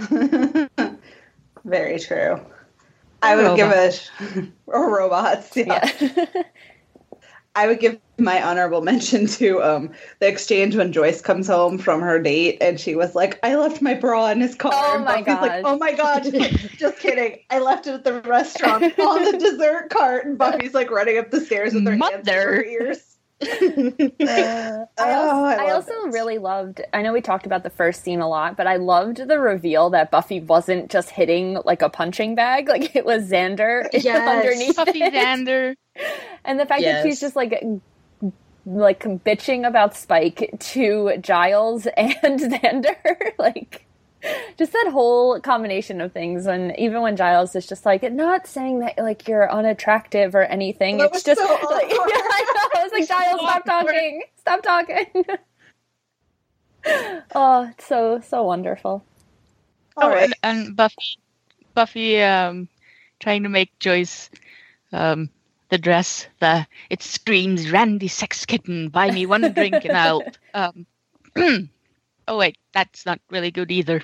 Very true. I would robots. give a or robots. Yeah. yeah. I would give my honorable mention to um, the exchange when Joyce comes home from her date and she was like, I left my bra in his car. Oh and my Buffy's like, oh my God. Just kidding. I left it at the restaurant on the dessert cart. And Buffy's like running up the stairs with her Mother. hands in her ears. uh, I also, oh, I I also really loved, I know we talked about the first scene a lot, but I loved the reveal that Buffy wasn't just hitting like a punching bag, like it was Xander yes. underneath Buffy it. Xander. And the fact yes. that she's just like like bitching about Spike to Giles and Xander, like just that whole combination of things. And even when Giles is just like, not saying that like you're unattractive or anything, that it's just so like, yeah, I know. I was like, Giles, stop talking, stop talking. Oh, it's so so wonderful. Oh, right. and, and Buffy, Buffy, um, trying to make Joyce, um, the dress. The it screams, "Randy, sex kitten, buy me one drink and I'll." Um, oh wait, that's not really good either.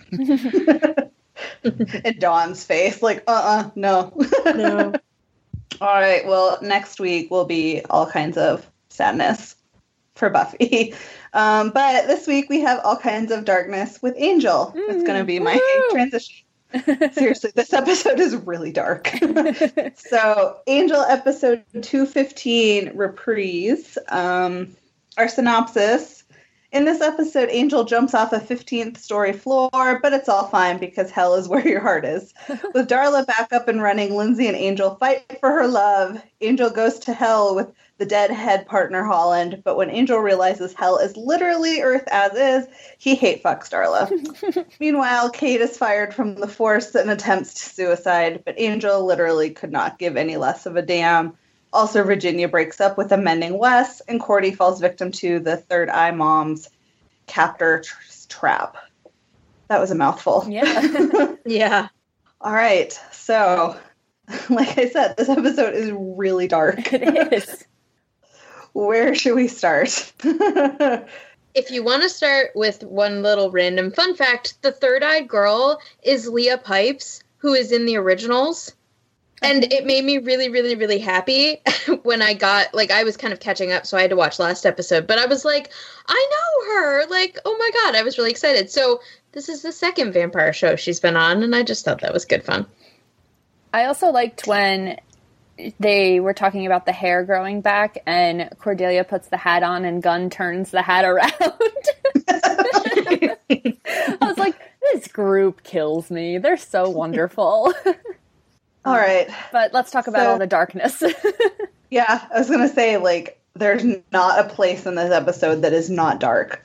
And Dawn's face, like, uh, uh-uh, uh, no, no. All right. Well, next week will be all kinds of sadness for Buffy. Um, but this week we have all kinds of darkness with Angel. Mm, it's going to be my woo. transition. Seriously, this episode is really dark. So, Angel episode two fifteen reprise. Um, our synopsis In this episode, Angel jumps off a fifteenth story floor, but it's all fine because hell is where your heart is. With Darla back up and running, Lindsay and Angel fight for her love. Angel goes to hell with the dead head partner Holland, but when Angel realizes hell is literally Earth as is, he hate fucks Darla. Meanwhile, Kate is fired from the force and attempts to suicide, but Angel literally could not give any less of a damn. Also, Virginia breaks up with amending Wes, and Cordy falls victim to the Third Eye Mom's captor tr- trap. That was a mouthful. Yeah. Yeah. All right. So, like I said, this episode is really dark. It is. Where should we start? If you want to start with one little random fun fact, the third-eyed girl is Leah Pipes, who is in the originals. And it made me really, really, really happy when I got, like, I was kind of catching up, so I had to watch last episode. But I was like, I know her! Like, oh my god, I was really excited. So this is the second vampire show she's been on, and I just thought that was good fun. I also liked when they were talking about the hair growing back, and Cordelia puts the hat on, and Gunn turns the hat around. I was like, this group kills me. They're so wonderful. All right. But let's talk about So- all the darkness. Yeah, I was going to say, like, there's not a place in this episode that is not dark.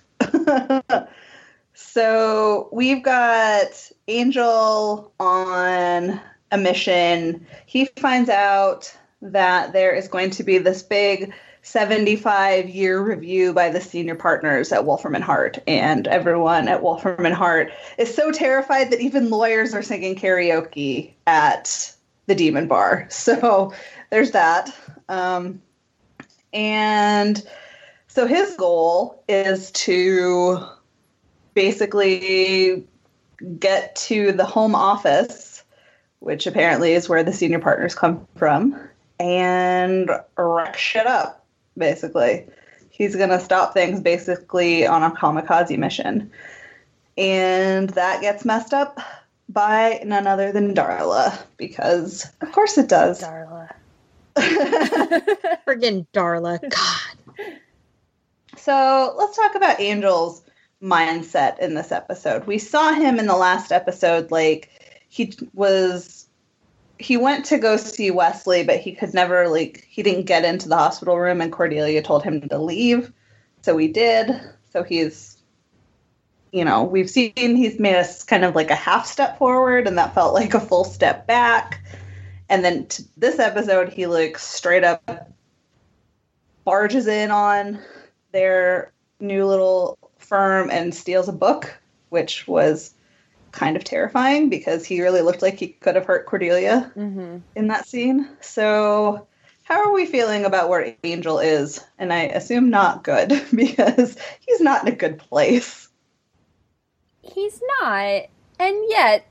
So we've got Angel on a mission. He finds out that there is going to be this big seventy-five year review by the senior partners at Wolfram and Hart. And everyone at Wolfram and Hart is so terrified that even lawyers are singing karaoke at the Demon Bar. So there's that. Um, and so his goal is to basically get to the home office, which apparently is where the senior partners come from, and wreck shit up, basically. He's going to stop things basically on a kamikaze mission. And that gets messed up by none other than Darla, because of course it does. Darla. Friggin' Darla. God. So let's talk about Angel's mindset in this episode. We saw him in the last episode, like, he was, he went to go see Wesley, but he could never, like, he didn't get into the hospital room, and Cordelia told him to leave. So he did. So he's, you know, we've seen he's made us kind of like a half step forward, and that felt like a full step back. And then to this episode, he like straight up barges in on their new little firm and steals a book, which was kind of terrifying because he really looked like he could have hurt Cordelia Mm-hmm. in that scene. So how are we feeling about where Angel is? And I assume not good, because he's not in a good place. He's not, and yet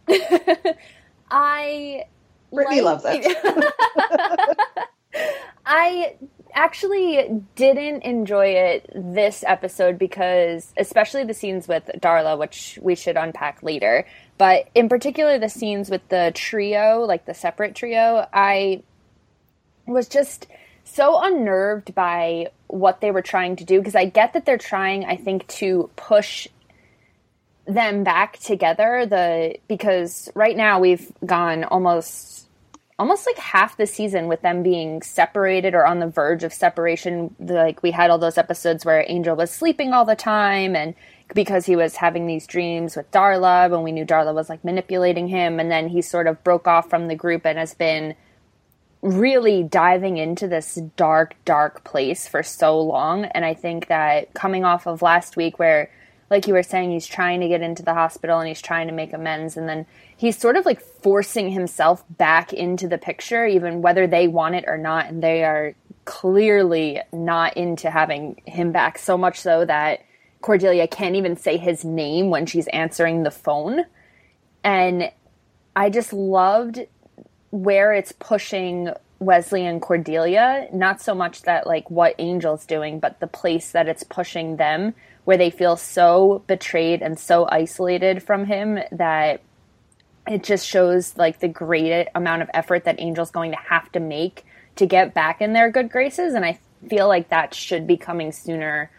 I Brittany like- loves it. I actually didn't enjoy it this episode because, especially the scenes with Darla, which we should unpack later, but in particular the scenes with the trio, like the separate trio, I was just so unnerved by what they were trying to do, because I get that they're trying, I think, to push them back together, the because right now we've gone almost almost like half the season with them being separated or on the verge of separation. Like, we had all those episodes where Angel was sleeping all the time, and because he was having these dreams with Darla, when we knew Darla was like manipulating him, and then he sort of broke off from the group and has been really diving into this dark, dark place for so long. And I think that coming off of last week where, like you were saying, he's trying to get into the hospital and he's trying to make amends, and then he's sort of like forcing himself back into the picture, even whether they want it or not, and they are clearly not into having him back, so much so that Cordelia can't even say his name when she's answering the phone. And I just loved where it's pushing Wesley and Cordelia, not so much that like what Angel's doing, but the place that it's pushing them, where they feel so betrayed and so isolated from him that it just shows like the great amount of effort that Angel's going to have to make to get back in their good graces. And I feel like that should be coming sooner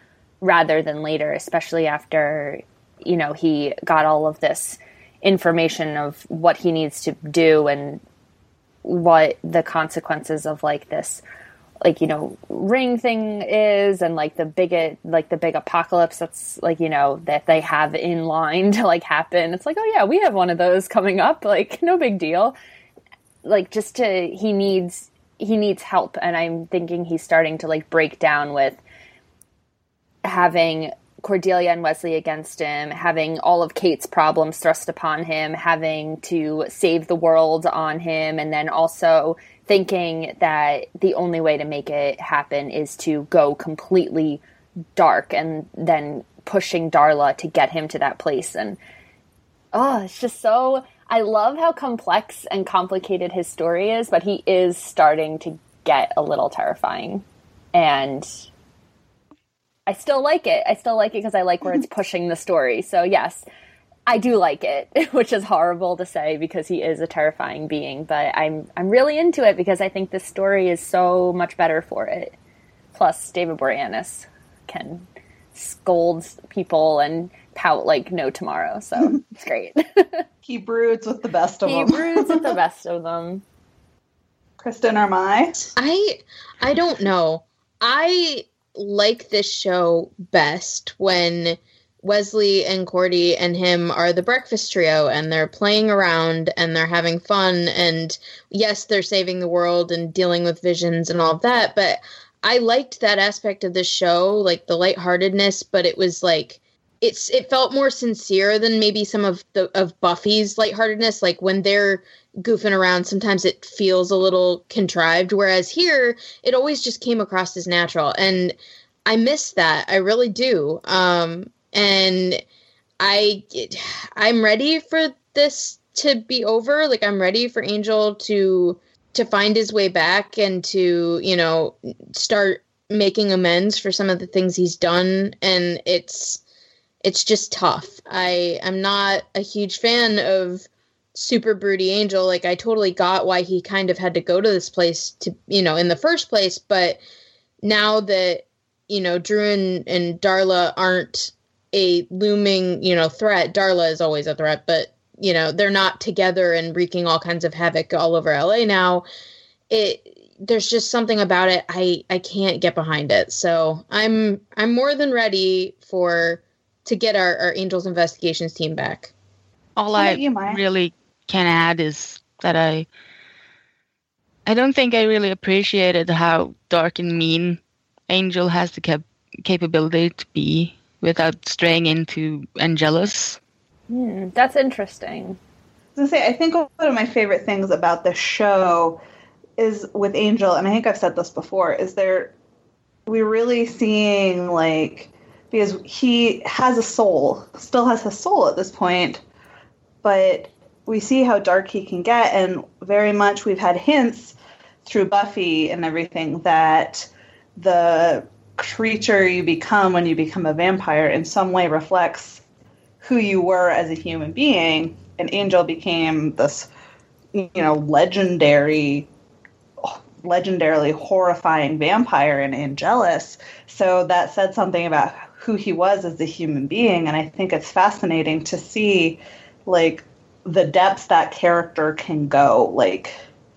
rather than later, especially after, you know, he got all of this information of what he needs to do and what the consequences of like this, like, you know, ring thing is, and like the big, like the big apocalypse that's like, you know, that they have in line to like happen. It's like, oh yeah, we have one of those coming up. Like, no big deal. Like, just to, he needs, he needs help. And I'm thinking he's starting to like break down with having Cordelia and Wesley against him, having all of Kate's problems thrust upon him, having to save the world on him, and then also thinking that the only way to make it happen is to go completely dark, and then pushing Darla to get him to that place. And oh, it's just so, I love how complex and complicated his story is, but he is starting to get a little terrifying. And I still like it. I still like it because I like where it's pushing the story. So yes, I do like it, which is horrible to say because he is a terrifying being, but I'm I'm really into it because I think this story is so much better for it. Plus, David Boreanaz can scold people and pout like no tomorrow, so it's great. He broods with the best of he them. He broods with the best of them. Kristen or Mai? I I don't know. I like this show best when Wesley and Cordy and him are the breakfast trio and they're playing around and they're having fun, and yes, they're saving the world and dealing with visions and all of that, but I liked that aspect of the show, like the lightheartedness, but it was like it's it felt more sincere than maybe some of the of Buffy's lightheartedness. Like when they're goofing around, sometimes it feels a little contrived, whereas here it always just came across as natural, and I miss that. I really do. Um, and I I'm ready for this to be over. Like, I'm ready for Angel to to find his way back and to, you know, start making amends for some of the things he's done, and it's it's just tough. I I'm not a huge fan of super broody Angel. Like, I totally got why he kind of had to go to this place to, you know, in the first place, but now that, you know, Drew and, and Darla aren't a looming, you know, threat. Darla is always a threat, but, you know, they're not together and wreaking all kinds of havoc all over L A now. It there's just something about it. I, I can't get behind it. So I'm I'm more than ready for to get our, our Angels Investigations team back. All I you, really can add is that I I don't think I really appreciated how dark and mean Angel has the cap- capability to be without straying into Angelus. Hmm, that's interesting. I was gonna say, I think one of my favorite things about the show is with Angel, and I think I've said this before, is there we're really seeing, like, because he has a soul, still has his soul at this point, but we see how dark he can get, and very much we've had hints through Buffy and everything that the creature you become when you become a vampire in some way reflects who you were as a human being, and Angel became this, you know, legendary, legendarily horrifying vampire in Angelus. So that said something about who he was as a human being, and I think it's fascinating to see, like, the depths that character can go. Like,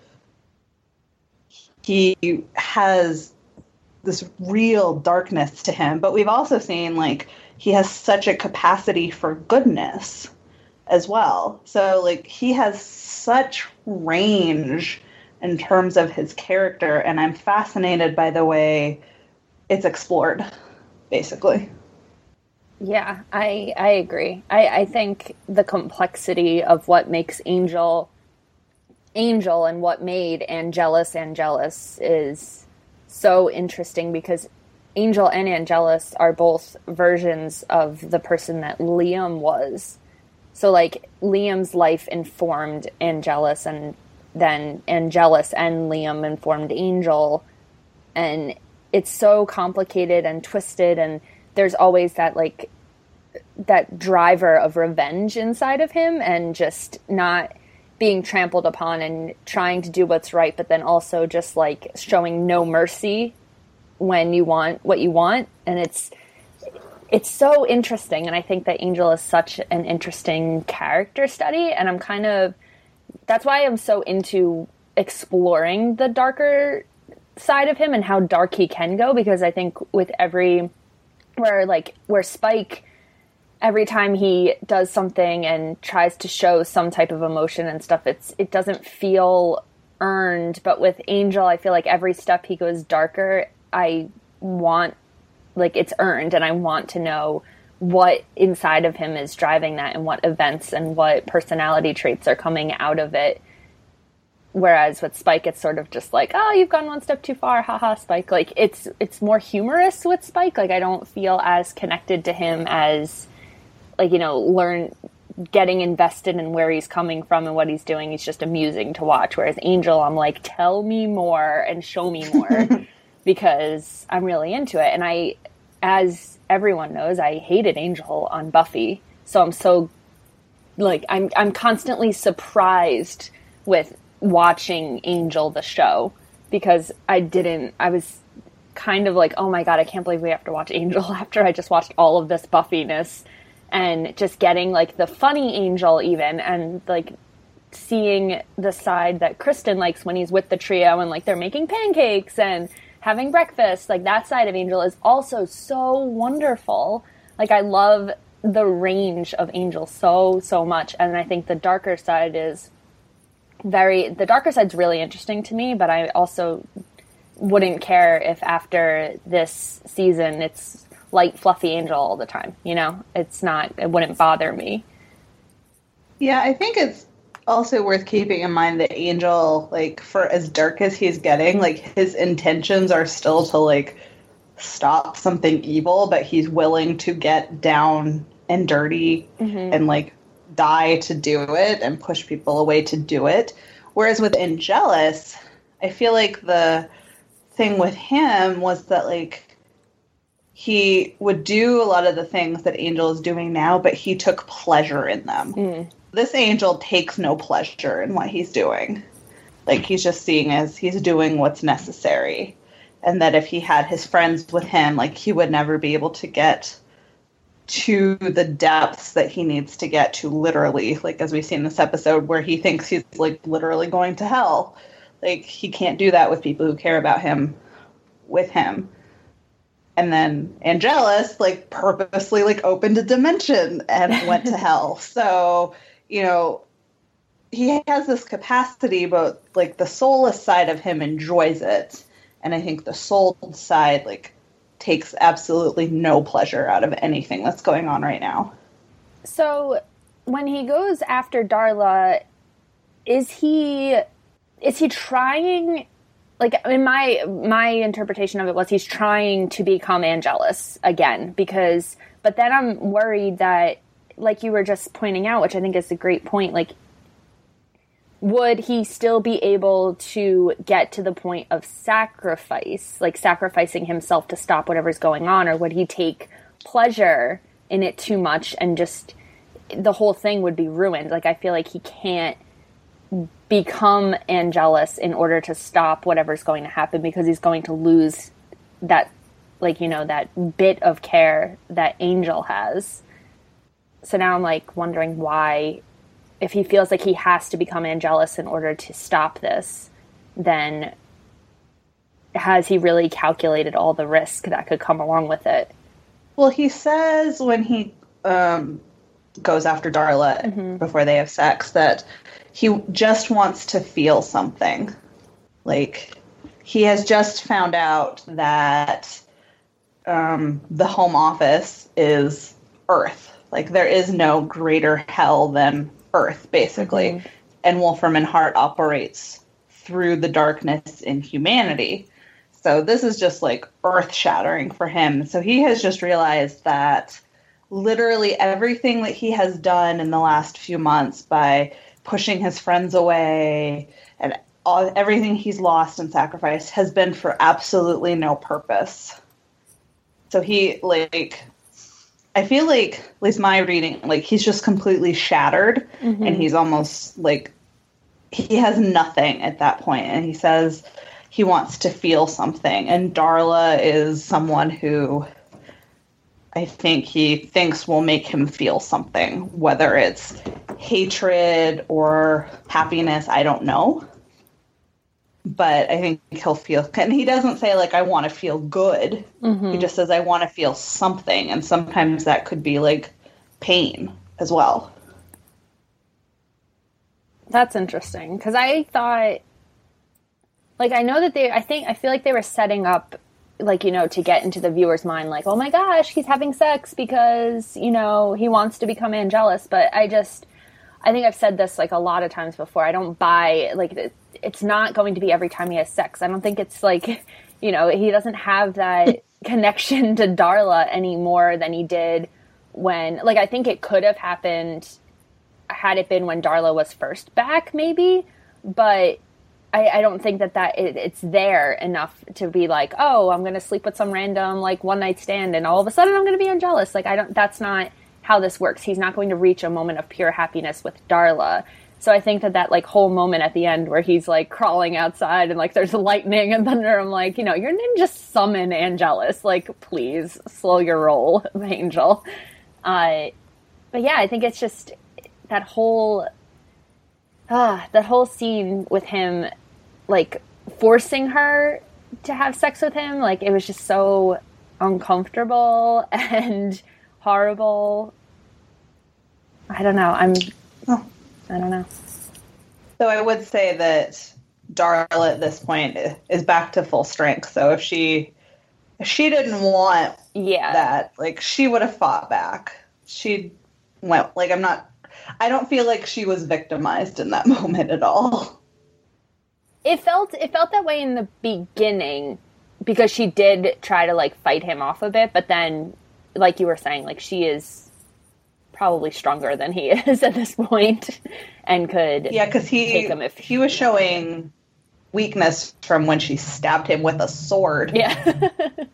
he has this real darkness to him, but we've also seen, like, he has such a capacity for goodness as well. So, like, he has such range in terms of his character, and I'm fascinated by the way it's explored, basically. Yeah, I I agree. I, I think the complexity of what makes Angel Angel and what made Angelus Angelus is so interesting, because Angel and Angelus are both versions of the person that Liam was. So, like, Liam's life informed Angelus, and then Angelus and Liam informed Angel, and it's so complicated and twisted, and there's always that, like, that driver of revenge inside of him, and just not being trampled upon and trying to do what's right, but then also just, like, showing no mercy when you want what you want. And it's it's so interesting. And I think that Angel is such an interesting character study. And I'm kind of, that's why I'm so into exploring the darker side of him and how dark he can go. Because I think with every, where like, where Spike, every time he does something and tries to show some type of emotion and stuff, it's, it doesn't feel earned. But with Angel, I feel like every step he goes darker, I want, like, it's earned, and I want to know what inside of him is driving that and what events and what personality traits are coming out of it. Whereas with Spike, it's sort of just like, oh, you've gone one step too far, haha, Spike. Like, it's it's more humorous with Spike. Like, I don't feel as connected to him as, like, you know, learn getting invested in where he's coming from and what he's doing. He's just amusing to watch. Whereas Angel, I'm like, tell me more and show me more because I'm really into it. And I, as everyone knows, I hated Angel on Buffy. So I'm so, like, I'm I'm constantly surprised with watching Angel the show because I didn't, I was kind of like, oh my god, I can't believe we have to watch Angel after I just watched all of this Buffy-ness, and just getting like the funny Angel even, and like seeing the side that Kristen likes when he's with the trio and like they're making pancakes and having breakfast. Like, that side of Angel is also so wonderful. Like, I love the range of Angel so, so much. And I think the darker side is very, the darker side's really interesting to me, but I also wouldn't care if after this season it's light, fluffy Angel all the time. You know, it's not, it wouldn't bother me. Yeah, I think it's also worth keeping in mind that Angel, like, for as dark as he's getting, like, his intentions are still to, like, stop something evil, but he's willing to get down and dirty mm-hmm. and, like, die to do it and push people away to do it. Whereas with Angelus, I feel like the thing with him was that, like, he would do a lot of the things that Angel is doing now, but he took pleasure in them. Mm. This Angel takes no pleasure in what he's doing. Like, he's just seeing as he's doing what's necessary. And that if he had his friends with him, like, he would never be able to get to the depths that he needs to get to, literally, like, as we see in this episode, where he thinks he's, like, literally going to hell. Like, he can't do that with people who care about him with him. And then Angelus, like, purposely, like, opened a dimension and went to hell. So, you know, he has this capacity, but, like, the soulless side of him enjoys it. And I think the soul side, like, takes absolutely no pleasure out of anything that's going on right now. So when he goes after Darla, is he is he trying, like, in my my interpretation of it was he's trying to become Angelus again, because but then I'm worried that, like you were just pointing out, which I think is a great point, like, would he still be able to get to the point of sacrifice, like sacrificing himself to stop whatever's going on, or would he take pleasure in it too much and just the whole thing would be ruined? Like, I feel like he can't become Angelus in order to stop whatever's going to happen, because he's going to lose that, like, you know, that bit of care that Angel has. So now I'm, like, wondering why, if he feels like he has to become Angelus in order to stop this, then has he really calculated all the risk that could come along with it? Well, he says when he um, goes after Darla mm-hmm. before they have sex that he just wants to feel something. Like, he has just found out that um, the home office is Earth. Like, there is no greater hell than Earth, basically. Mm-hmm. And Wolfram and Hart operates through the darkness in humanity. So this is just, like, earth-shattering for him. So he has just realized that literally everything that he has done in the last few months by pushing his friends away and all, everything he's lost and sacrificed has been for absolutely no purpose. So he, like, I feel like, at least my reading, like, he's just completely shattered, mm-hmm. and he's almost, like, he has nothing at that point, and he says he wants to feel something, and Darla is someone who, I think he thinks will make him feel something, whether it's hatred or happiness, I don't know. But I think he'll feel, and he doesn't say, like, I want to feel good. Mm-hmm. He just says, I want to feel something. And sometimes that could be, like, pain as well. That's interesting. Because I thought, like, I know that they, I think, I feel like they were setting up, like, you know, to get into the viewer's mind, like, oh my gosh, he's having sex because, you know, he wants to become Angelus. But I just, I think I've said this, like, a lot of times before. I don't buy, like, it's not going to be every time he has sex. I don't think it's like, you know, he doesn't have that connection to Darla any more than he did when, like, I think it could have happened had it been when Darla was first back, maybe, but I, I don't think that, that it, it's there enough to be like, oh, I'm going to sleep with some random, like, one night stand and all of a sudden I'm going to be Angelus. Like, I don't, that's not how this works. He's not going to reach a moment of pure happiness with Darla. So I think that that, like, whole moment at the end where he's, like, crawling outside and, like, there's lightning and thunder, I'm like, you know, you didn't just summon Angelus. Like, please, slow your roll, Angel. Uh, but, yeah, I think it's just that whole, uh, that whole scene with him, like, forcing her to have sex with him. Like, it was just so uncomfortable and horrible. I don't know. I'm... Oh. I don't know. So I would say that Darla at this point is back to full strength. So if she if she didn't want yeah. that, like, she would have fought back. She went, like, I'm not, I don't feel like she was victimized in that moment at all. It felt, it felt that way in the beginning because she did try to, like, fight him off a bit. But then, like you were saying, like, she is probably stronger than he is at this point and could yeah because he take him if he was showing weakness from when she stabbed him with a sword. Yeah.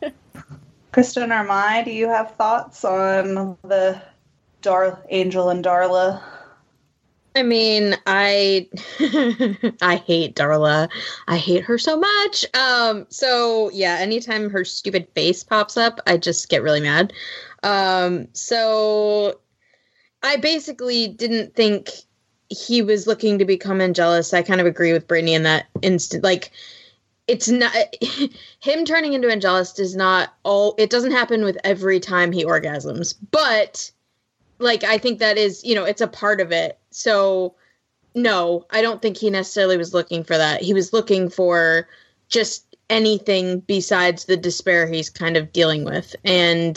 Kristen or Mai, do you have thoughts on the Dar Angel and Darla? I mean, I I hate Darla. I hate her so much. Um, so yeah, anytime her stupid face pops up, I just get really mad. Um, so I basically didn't think he was looking to become Angelus. I kind of agree with Brittany in that instant. Like, it's not him turning into Angelus does not all. It doesn't happen with every time he orgasms, but like I think that is, you know, it's a part of it. So no, I don't think he necessarily was looking for that. He was looking for just anything besides the despair he's kind of dealing with, and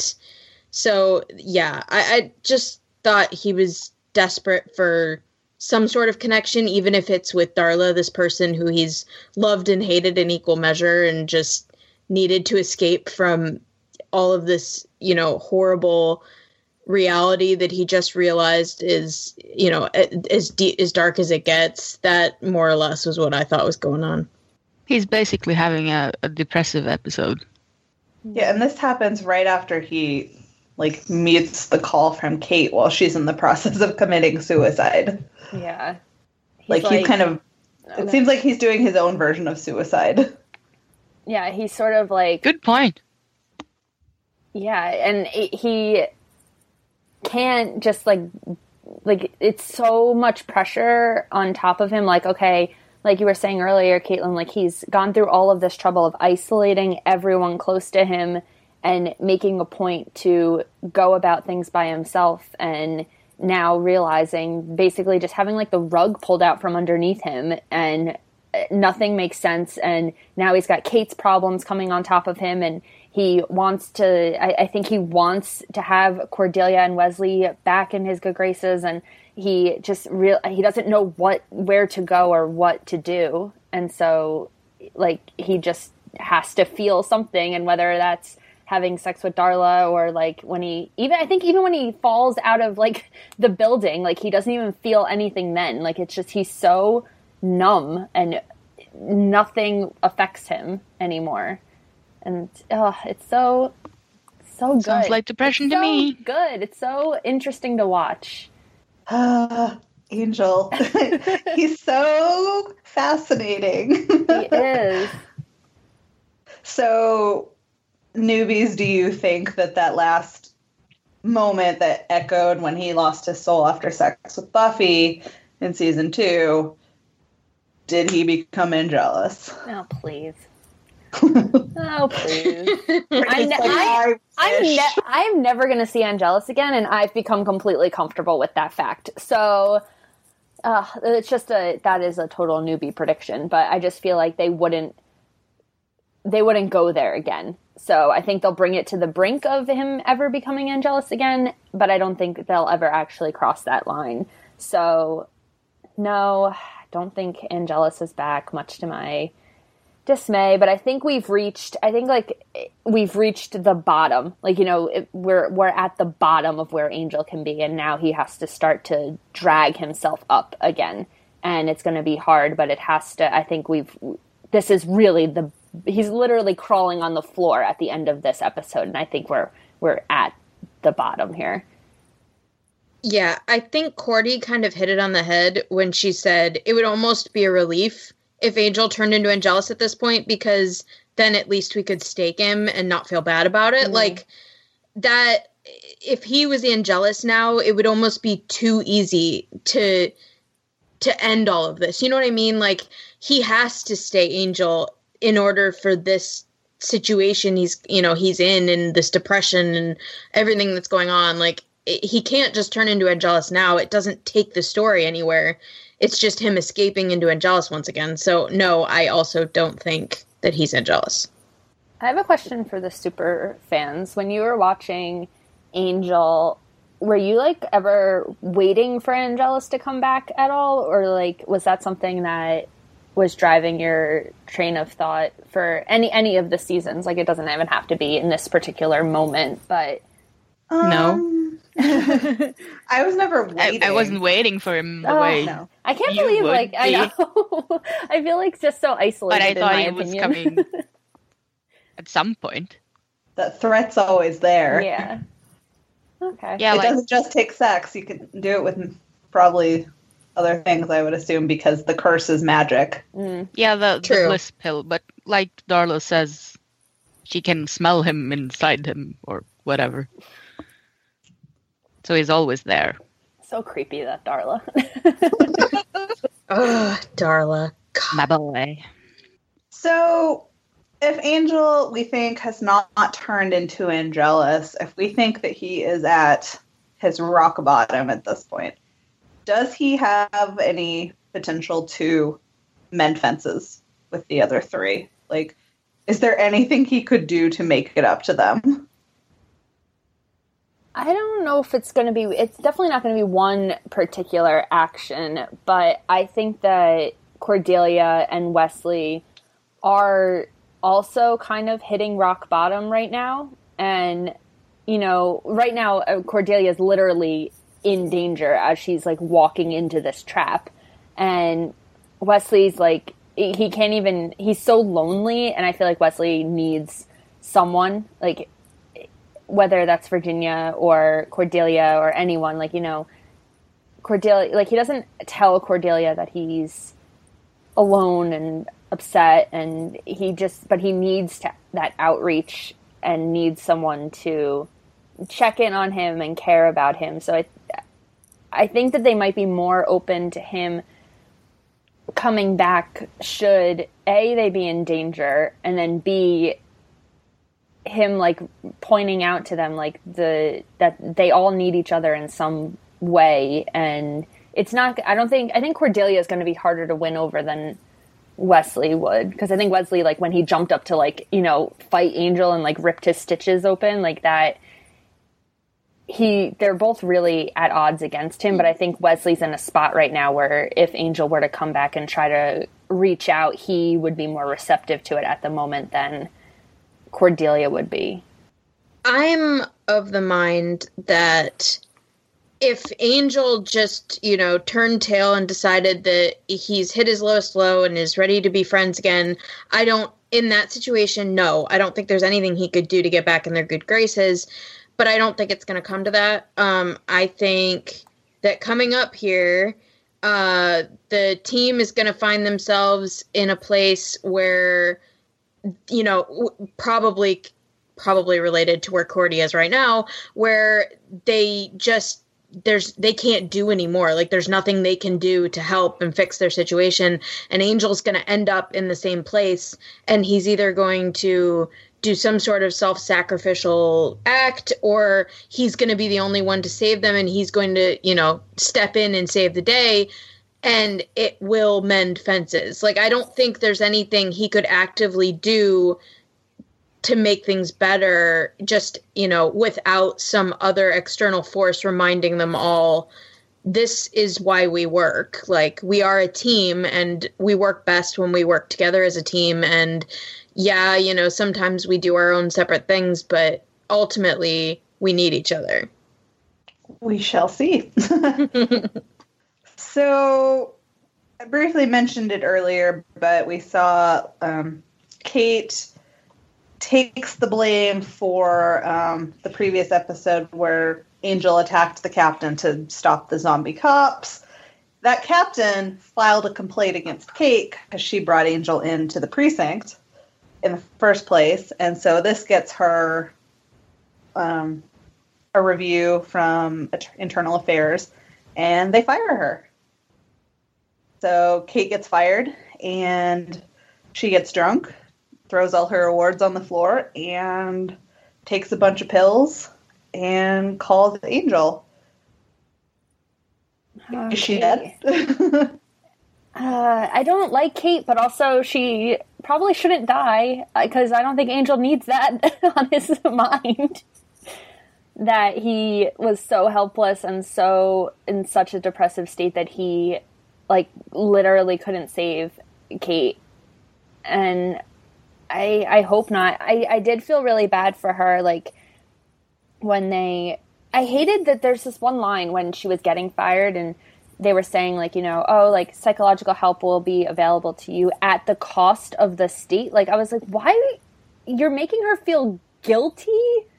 so yeah, I, I just. thought he was desperate for some sort of connection, even if it's with Darla, this person who he's loved and hated in equal measure and just needed to escape from all of this, you know, horrible reality that he just realized is, you know, as de- as dark as it gets. That more or less was what I thought was going on. He's basically having a, a depressive episode. Yeah, and this happens right after he like meets the call from Kate while she's in the process of committing suicide. Yeah. He's like, like he's kind of, it no. seems like he's doing his own version of suicide. Yeah, he's sort of like... Good point. Yeah, and it, he can't just like, like, it's so much pressure on top of him. Like, okay, like you were saying earlier, Caitlin, like he's gone through all of this trouble of isolating everyone close to him and making a point to go about things by himself, and now realizing basically just having like the rug pulled out from underneath him and nothing makes sense. And now he's got Kate's problems coming on top of him, and he wants to, I, I think he wants to have Cordelia and Wesley back in his good graces, and he just real he doesn't know what, where to go or what to do. And so like he just has to feel something, and whether that's having sex with Darla or like when he even I think even when he falls out of like the building, like he doesn't even feel anything then. Like it's just he's so numb and nothing affects him anymore. And oh, it's so so good. Sounds like depression it's to so me. Good. It's so interesting to watch. Ah, Angel. He's so fascinating. He is. So, newbies, do you think that that last moment that echoed when he lost his soul after sex with Buffy in season two. Did he become Angelus? Oh, please. Oh, please. I'm, ne- I, I'm, ne- I'm never going to see Angelus again, and I've become completely comfortable with that fact. So, uh, it's just a, that is a total newbie prediction, but I just feel like they wouldn't, they wouldn't go there again. So I think they'll bring it to the brink of him ever becoming Angelus again, but I don't think they'll ever actually cross that line. So, no, I don't think Angelus is back, much to my dismay, but I think we've reached, I think, like, we've reached the bottom. Like, you know, it, we're we're at the bottom of where Angel can be, and now he has to start to drag himself up again. And it's going to be hard, but it has to, I think we've, this is really the, he's literally crawling on the floor at the end of this episode, and I think we're we're at the bottom here. Yeah, I think Cordy kind of hit it on the head when she said it would almost be a relief if Angel turned into Angelus at this point, because then at least we could stake him and not feel bad about it. Mm-hmm. Like, that, if he was Angelus now, it would almost be too easy to to end all of this. You know what I mean? Like, he has to stay Angel in order for this situation he's, you know, he's in, and this depression and everything that's going on. Like, it, he can't just turn into Angelus now. It doesn't take the story anywhere. It's just him escaping into Angelus once again. So, no, I also don't think that he's Angelus. I have a question for the super fans. When you were watching Angel, were you, like, ever waiting for Angelus to come back at all? Or, like, was that something that was driving your train of thought for any any of the seasons? Like, it doesn't even have to be in this particular moment, but... Um, no. I was never waiting. I, I wasn't waiting for him the oh, way no. I can't you believe, would like, be. I know. I feel like just so isolated, But I in thought my he was opinion. coming at some point. The threat's always there. Yeah. Okay. Yeah, it like, doesn't just take sex. You can do it with probably other things, I would assume, because the curse is magic. Mm. yeah, the, the True. bliss pill. But like Darla says, she can smell him inside him or whatever. So he's always there. So creepy, that Darla. Ugh, Darla. My boy. So, if Angel, we think, has not, not turned into Angelus, if we think that he is at his rock bottom at this point, does he have any potential to mend fences with the other three? Like, is there anything he could do to make it up to them? I don't know if it's going to be, it's definitely not going to be one particular action, but I think that Cordelia and Wesley are also kind of hitting rock bottom right now. And, you know, right now, Cordelia is literally in danger as she's, like, walking into this trap. And Wesley's, like, he can't even, he's so lonely, and I feel like Wesley needs someone, like, whether that's Virginia or Cordelia or anyone, like, you know, Cordelia, like, he doesn't tell Cordelia that he's alone and upset, and he just, but he needs to, that outreach and needs someone to check in on him and care about him. So I, I think that they might be more open to him coming back should, A, they be in danger, and then B, him, like, pointing out to them, like, the that they all need each other in some way. And it's not, I don't think, I think Cordelia is going to be harder to win over than Wesley would, because I think Wesley, like, when he jumped up to, like, you know, fight Angel and, like, ripped his stitches open, like, that, he, they're both really at odds against him. But I think Wesley's in a spot right now where if Angel were to come back and try to reach out, he would be more receptive to it at the moment than Cordelia would be. I'm of the mind that if Angel just, you know, turned tail and decided that he's hit his lowest low and is ready to be friends again, I don't, in that situation, no, I don't think there's anything he could do to get back in their good graces, but I don't think it's going to come to that. Um, I think that coming up here, uh, the team is going to find themselves in a place where, you know, probably probably related to where Cordy is right now, where they just, there's, they can't do anymore. Like, there's nothing they can do to help and fix their situation. And Angel's going to end up in the same place. And he's either going to do some sort of self-sacrificial act, or he's going to be the only one to save them. And he's going to, you know, step in and save the day. And it will mend fences. Like, I don't think there's anything he could actively do to make things better, just, you know, without some other external force reminding them all, this is why we work. Like, we are a team, and we work best when we work together as a team. And yeah, you know, sometimes we do our own separate things, but ultimately we need each other. We shall see. So, I briefly mentioned it earlier, but we saw um, Kate takes the blame for um, the previous episode where Angel attacked the captain to stop the zombie cops. That captain filed a complaint against Kate because she brought Angel into the precinct in the first place, and so this gets her um, a review from Internal Affairs, and they fire her. So Kate gets fired, and she gets drunk, throws all her awards on the floor, and takes a bunch of pills, and calls Angel. Okay. Is she dead? uh, I don't like Kate, but also she probably shouldn't die, because I don't think Angel needs that on his mind. That he was so helpless and so in such a depressive state that he, like, literally couldn't save Kate. And I I hope not. I, I did feel really bad for her, like, when they... I hated that there's this one line when she was getting fired, and they were saying, like, you know, oh, like, psychological help will be available to you at the cost of the state. Like, I was like, why? You're making her feel guilty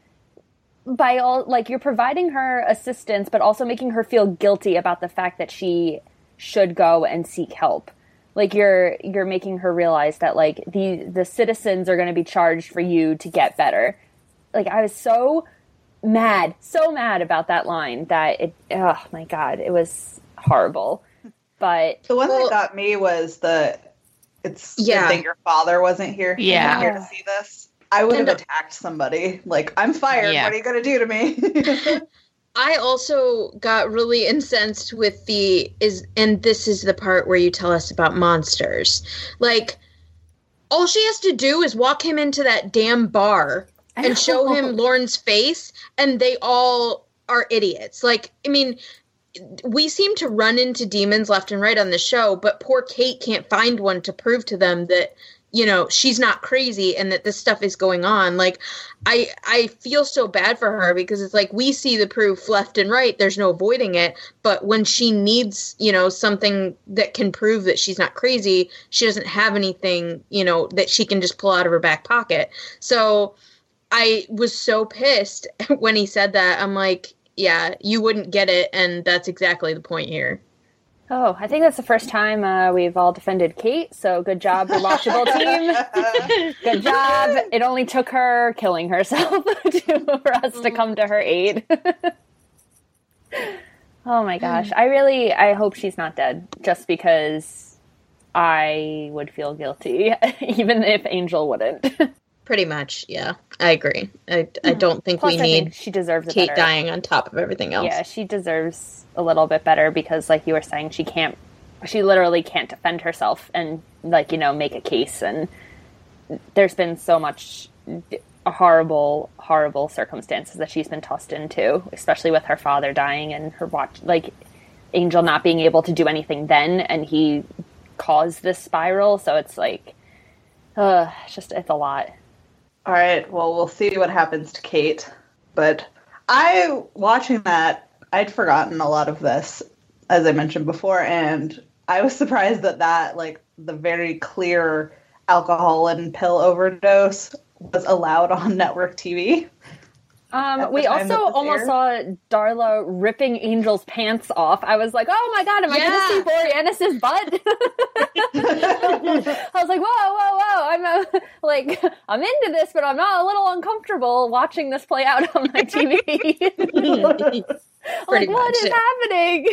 by all... Like, you're providing her assistance, but also making her feel guilty about the fact that she should go and seek help. Like, you're you're making her realize that, like, the the citizens are going to be charged for you to get better. Like, I was so mad, so mad about that line that it, oh my God, it was horrible. But the one well, that got me was the, it's yeah. good thing your father wasn't here. He Yeah. wasn't here to see this. I would have attacked somebody. Like, I'm fired. Yeah. What are you going to do to me? I also got really incensed with the is, and this is the part where you tell us about monsters. Like, all she has to do is walk him into that damn bar and show him Lauren's face, and they all are idiots. Like, I mean, we seem to run into demons left and right on the show, but poor Kate can't find one to prove to them that, you know, she's not crazy and that this stuff is going on. Like, I I feel so bad for her, because it's like, we see the proof left and right. There's no avoiding it. But when she needs, you know, something that can prove that she's not crazy, she doesn't have anything, you know, that she can just pull out of her back pocket. So I was so pissed when he said that. I'm like, yeah, you wouldn't get it. And that's exactly the point here. Oh, I think that's the first time uh, we've all defended Kate, so good job, rewatchable team. Good job. It only took her killing herself to, for us to come to her aid. Oh my gosh. I really, I hope she's not dead, just because I would feel guilty, even if Angel wouldn't. Pretty much, yeah. I agree. I, I don't think Plus, we I need think she deserves it Kate better. dying on top of everything else. Yeah, she deserves a little bit better, because, like you were saying, she can't, she literally can't defend herself and, like, you know, make a case. And there's been so much horrible, horrible circumstances that she's been tossed into, especially with her father dying and her watch, like, Angel not being able to do anything then, and he caused this spiral. So it's like, uh, it's just, it's a lot. All right, well, we'll see what happens to Kate. But I, watching that, I'd forgotten a lot of this, as I mentioned before, and I was surprised that that, like, the very clear alcohol and pill overdose was allowed on network T V. Um, we also almost aired. saw Darla ripping Angel's pants off. I was like, oh my God, am I yeah. going to see Boreanaz's butt? I was like, whoa, whoa, whoa. I'm uh, like, I'm into this, but I'm not a little uncomfortable watching this play out on my T V. Like, what is happening?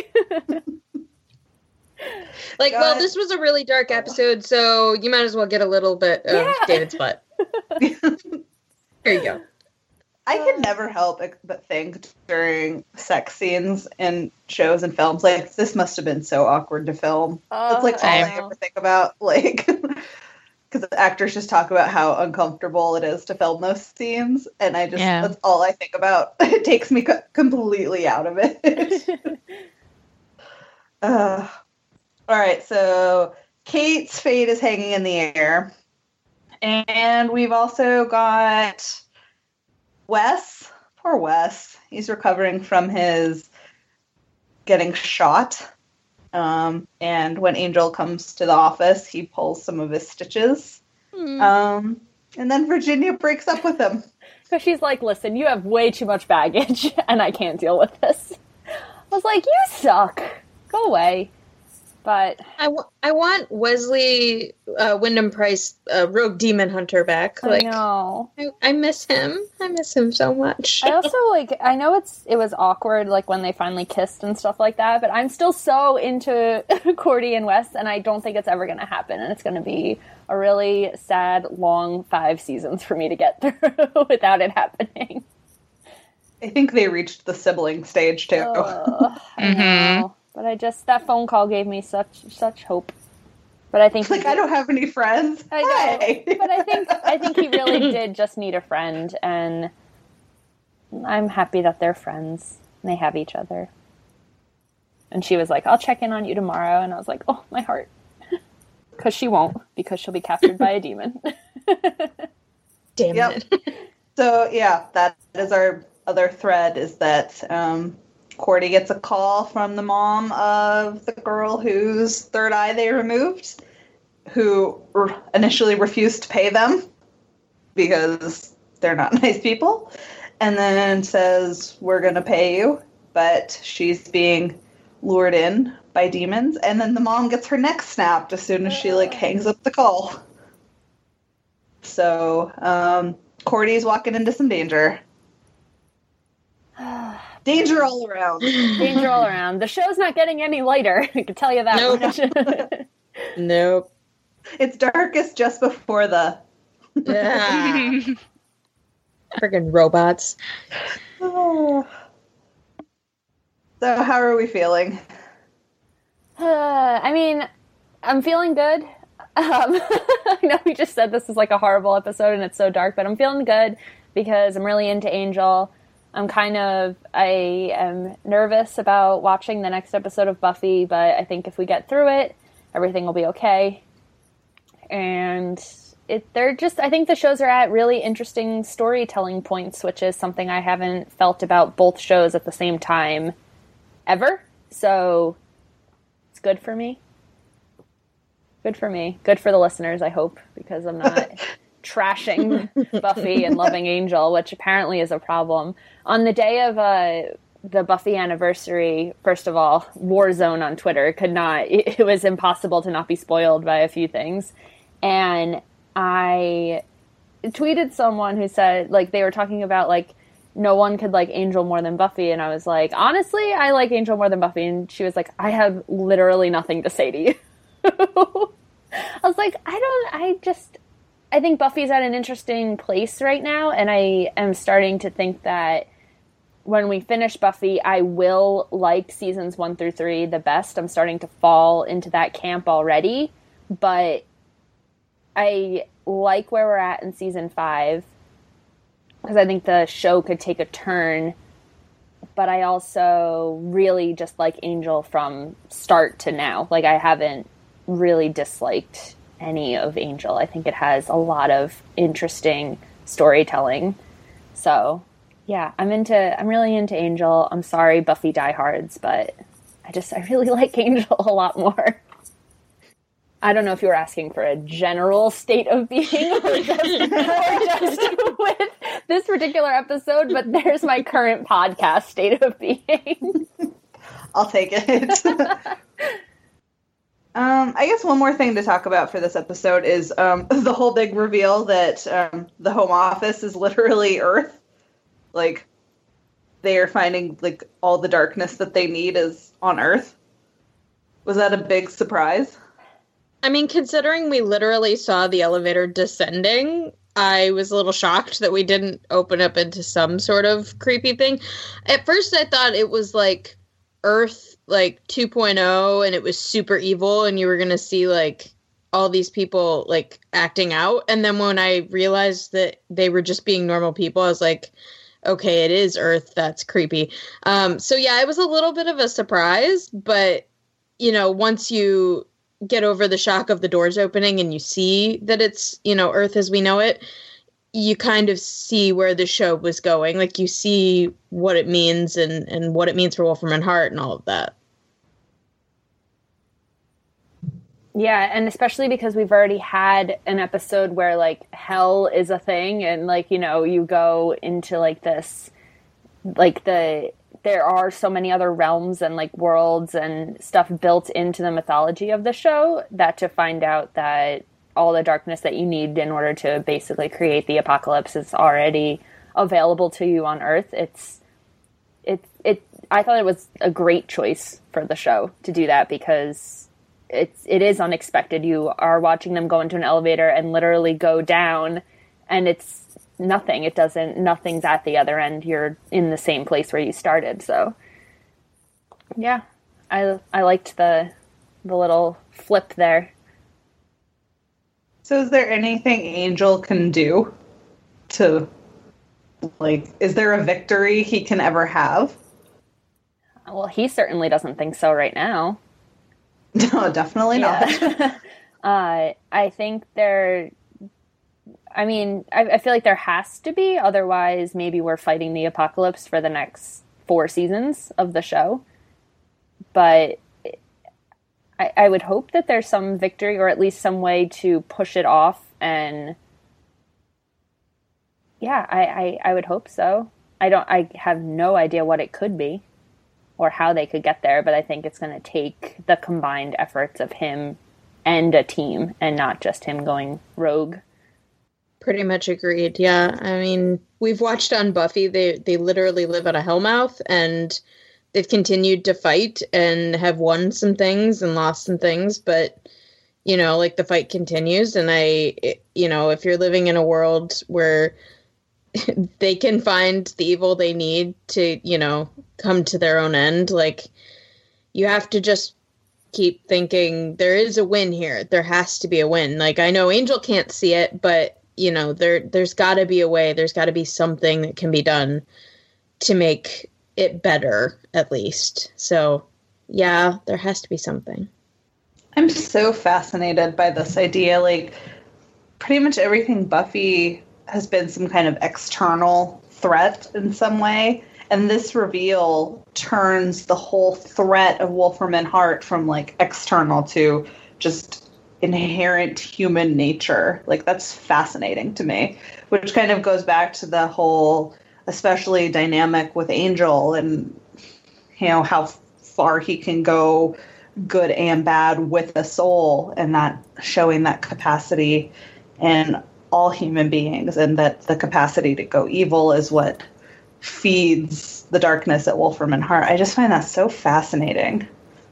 Like, God. well, this was a really dark episode, so you might as well get a little bit of Yeah. David's butt. There you go. I can never help but think during sex scenes in shows and films, like, this must have been so awkward to film. Oh, That's, like, all I, I know. ever think about, like, because actors just talk about how uncomfortable it is to film those scenes, and I just, Yeah. that's all I think about. It takes me co- completely out of it. uh, all right, so Kate's fate is hanging in the air, and we've also got Wes, poor Wes, he's recovering from his getting shot. Um, and when Angel comes to the office, he pulls some of his stitches. Hmm. Um, and then Virginia breaks up with him. So she's like, listen, you have way too much baggage, and I can't deal with this. I was like, you suck. Go away. But I, w- I want Wesley uh, Wyndham Price, uh, Rogue Demon Hunter, back. I Like, know. I, I miss him. I miss him so much. I also, like, I know it's it was awkward, like, when they finally kissed and stuff like that, but I'm still so into Cordy and Wes, and I don't think it's ever going to happen, and it's going to be a really sad, long five seasons for me to get through without it happening. I think they reached the sibling stage, too. Ugh, I Mhm. know. But I just, that phone call gave me such such hope. But I think It's like, I don't have any friends. I know, Hey. but I think I think he really did just need a friend, and I'm happy that they're friends and they have each other. And she was like, "I'll check in on you tomorrow," and I was like, "Oh, my heart," because she won't, because she'll be captured by a demon. Damn Yep. it. So, yeah, that is our other thread, is that um, Cordy gets a call from the mom of the girl whose third eye they removed, who r- initially refused to pay them because they're not nice people, and then says, we're going to pay you, but she's being lured in by demons, and then the mom gets her neck snapped as soon as she, like, hangs up the call. So, um, Cordy's walking into some danger. Danger all around. Danger all around. The show's not getting any lighter. I can tell you that Nope. much. Nope. It's darkest just before the... Ah. Friggin' robots. Oh. So how are we feeling? Uh, I mean, I'm feeling good. Um, I know we just said this is like a horrible episode and it's so dark, but I'm feeling good because I'm really into Angel. I'm kind of, I am nervous about watching the next episode of Buffy, but I think if we get through it, everything will be okay. And it, they're just, I think the shows are at really interesting storytelling points, which is something I haven't felt about both shows at the same time ever. So it's good for me. Good for me. Good for the listeners, I hope, because I'm not trashing Buffy and loving Angel, which apparently is a problem. On the day of uh, the Buffy anniversary, first of all, Warzone on Twitter could not, it, it was impossible to not be spoiled by a few things. And I tweeted someone who said, like, they were talking about, like, no one could like Angel more than Buffy. And I was like, honestly, I like Angel more than Buffy. And she was like, I have literally nothing to say to you. I was like, I don't, I just, I think Buffy's at an interesting place right now. And I am starting to think that when we finish Buffy, I will like seasons one through three the best. I'm starting to fall into that camp already. But I like where we're at in season five, because I think the show could take a turn, but I also really just like Angel from start to now. Like, I haven't really disliked any of Angel. I think it has a lot of interesting storytelling. So, yeah, I'm into, I'm really into Angel. I'm sorry, Buffy diehards, but I just, I really like Angel a lot more. I don't know if you were asking for a general state of being or just, or just with this particular episode, but there's my current podcast state of being. I'll take it. Um, I guess one more thing to talk about for this episode is um, the whole big reveal that um, the home office is literally Earth. Like, they are finding, like, all the darkness that they need is on Earth. Was that a big surprise? I mean, considering we literally saw the elevator descending, I was a little shocked that we didn't open up into some sort of creepy thing. At first, I thought it was, like, Earth, like, two point oh, and it was super evil, and you were gonna see, like, all these people, like, acting out. And then when I realized that they were just being normal people, I was like, okay, it is Earth. That's creepy. Um, so, yeah, it was a little bit of a surprise, but, you know, once you get over the shock of the doors opening and you see that it's, you know, Earth as we know it, you kind of see where the show was going. Like, you see what it means and, and what it means for Wolfram and Hart and all of that. Yeah, and especially because we've already had an episode where, like, hell is a thing, and, like, you know, you go into, like, this, like, the, there are so many other realms and, like, worlds and stuff built into the mythology of the show, that to find out that all the darkness that you need in order to basically create the apocalypse is already available to you on Earth, it's, it, it, I thought it was a great choice for the show to do that, because it's, it is unexpected. You are watching them go into an elevator and literally go down, and it's nothing. It doesn't, nothing's at the other end. You're in the same place where you started. So yeah, I, I liked the, the little flip there. So is there anything Angel can do to, like, is there a victory he can ever have? Well, he certainly doesn't think so right now. No, definitely not. Yeah. uh, I think there, I mean, I, I feel like there has to be, otherwise maybe we're fighting the apocalypse for the next four seasons of the show. But I, I would hope that there's some victory, or at least some way to push it off, and yeah, I, I, I would hope so. I don't, I have no idea what it could be or how they could get there, but I think it's going to take the combined efforts of him and a team, and not just him going rogue. Pretty much agreed, yeah. I mean, we've watched on Buffy, they, they literally live at a hellmouth, and they've continued to fight and have won some things and lost some things, but, you know, like, the fight continues, and I, you know, if you're living in a world where they can find the evil they need to, you know, come to their own end, like, you have to just keep thinking there is a win here. There has to be a win. Like, I know Angel can't see it, but, you know, there there's got to be a way. There's got to be something that can be done to make it better, at least. So, yeah, there has to be something. I'm so fascinated by this idea. Like, pretty much everything Buffy has been some kind of external threat in some way. And this reveal turns the whole threat of Wolfram and Hart from, like, external to just inherent human nature. Like, that's fascinating to me, which kind of goes back to the whole, especially dynamic with Angel, and, you know, how far he can go good and bad with a soul, and that showing that capacity in all human beings, and that the capacity to go evil is what feeds the darkness at Wolfram and Hart. I just find that so fascinating.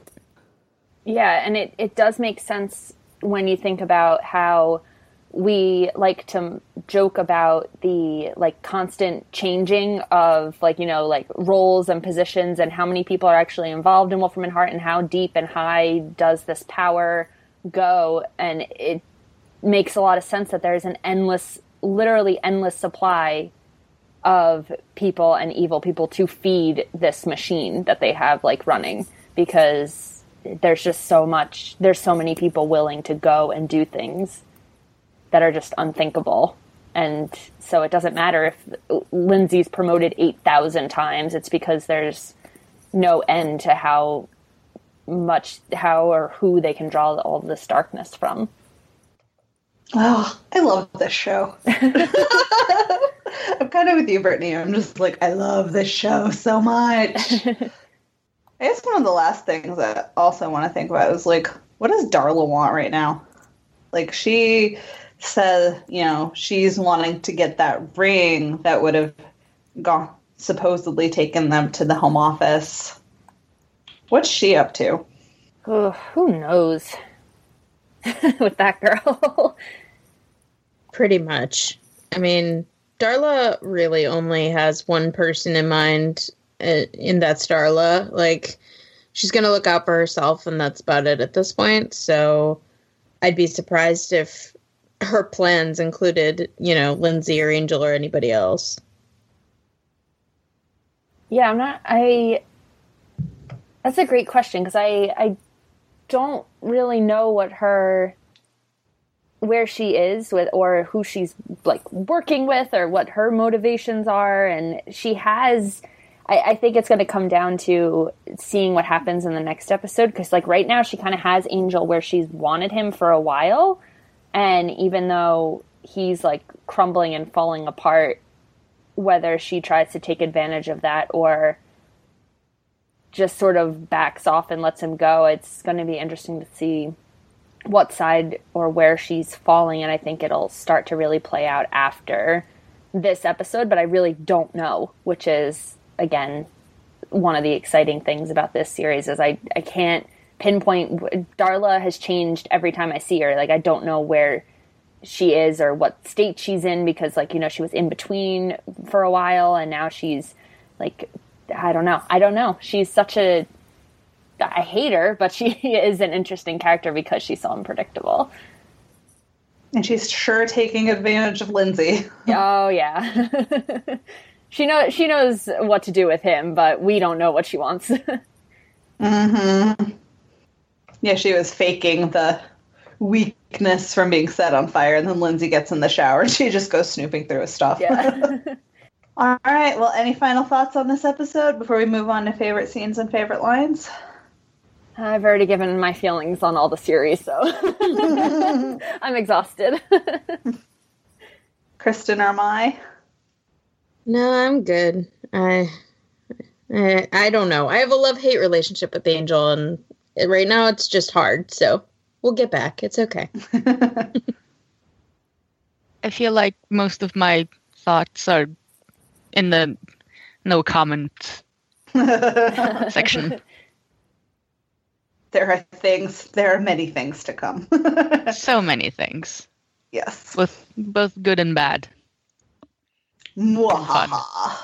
Yeah, and it, it does make sense when you think about how we like to joke about the, like, constant changing of, like, you know, like, roles and positions, and how many people are actually involved in Wolfram and Hart, and how deep and high does this power go. And it makes a lot of sense that there's an endless, literally endless supply of people and evil people to feed this machine that they have, like, running, because there's just so much, there's so many people willing to go and do things that are just unthinkable. And so it doesn't matter if Lindsay's promoted eight thousand times, it's because there's no end to how much, how or who they can draw all this darkness from. Oh, I love this show. I'm kind of with you, Brittany. I'm just like, I love this show so much. I guess one of the last things I also want to think about is, like, what does Darla want right now? Like, she said, you know, she's wanting to get that ring that would have gone, supposedly taken them to the home office. What's she up to? Oh, who knows with that girl? Pretty much. I mean, Darla really only has one person in mind, and that's Darla. Like, she's going to look out for herself, and that's about it at this point. So I'd be surprised if her plans included, you know, Lindsay or Angel or anybody else. Yeah, I'm not... I... That's a great question, because I, I don't really know what her... where she is with, or who she's like working with, or what her motivations are. And she has, I, I think it's going to come down to seeing what happens in the next episode. Because like right now she kind of has Angel where she's wanted him for a while. And even though he's like crumbling and falling apart, whether she tries to take advantage of that or just sort of backs off and lets him go, it's going to be interesting to see what side or where she's falling, and I think it'll start to really play out after this episode, but I really don't know, which is, again, one of the exciting things about this series is I, I can't pinpoint. Darla has changed every time I see her. Like, I don't know where she is or what state she's in, because, like, you know, she was in between for a while, and now she's, like, I don't know. I don't know. She's such a... I hate her, but she is an interesting character because she's so unpredictable. And she's sure taking advantage of Lindsay. Oh, yeah. she knows she knows what to do with him, but we don't know what she wants. Mm-hmm. Yeah, she was faking the weakness from being set on fire, and then Lindsay gets in the shower, and she just goes snooping through his stuff. Yeah. All right, well, any final thoughts on this episode before we move on to favorite scenes and favorite lines? I've already given my feelings on all the series, so I'm exhausted. Kristen or Mai? No, I'm good. I, I, I don't know. I have a love-hate relationship with Angel, and right now it's just hard, so we'll get back. It's okay. I feel like most of my thoughts are in the no comment section. There are things, there are many things to come. So many things. Yes. Both, both good and bad. Mwahaha.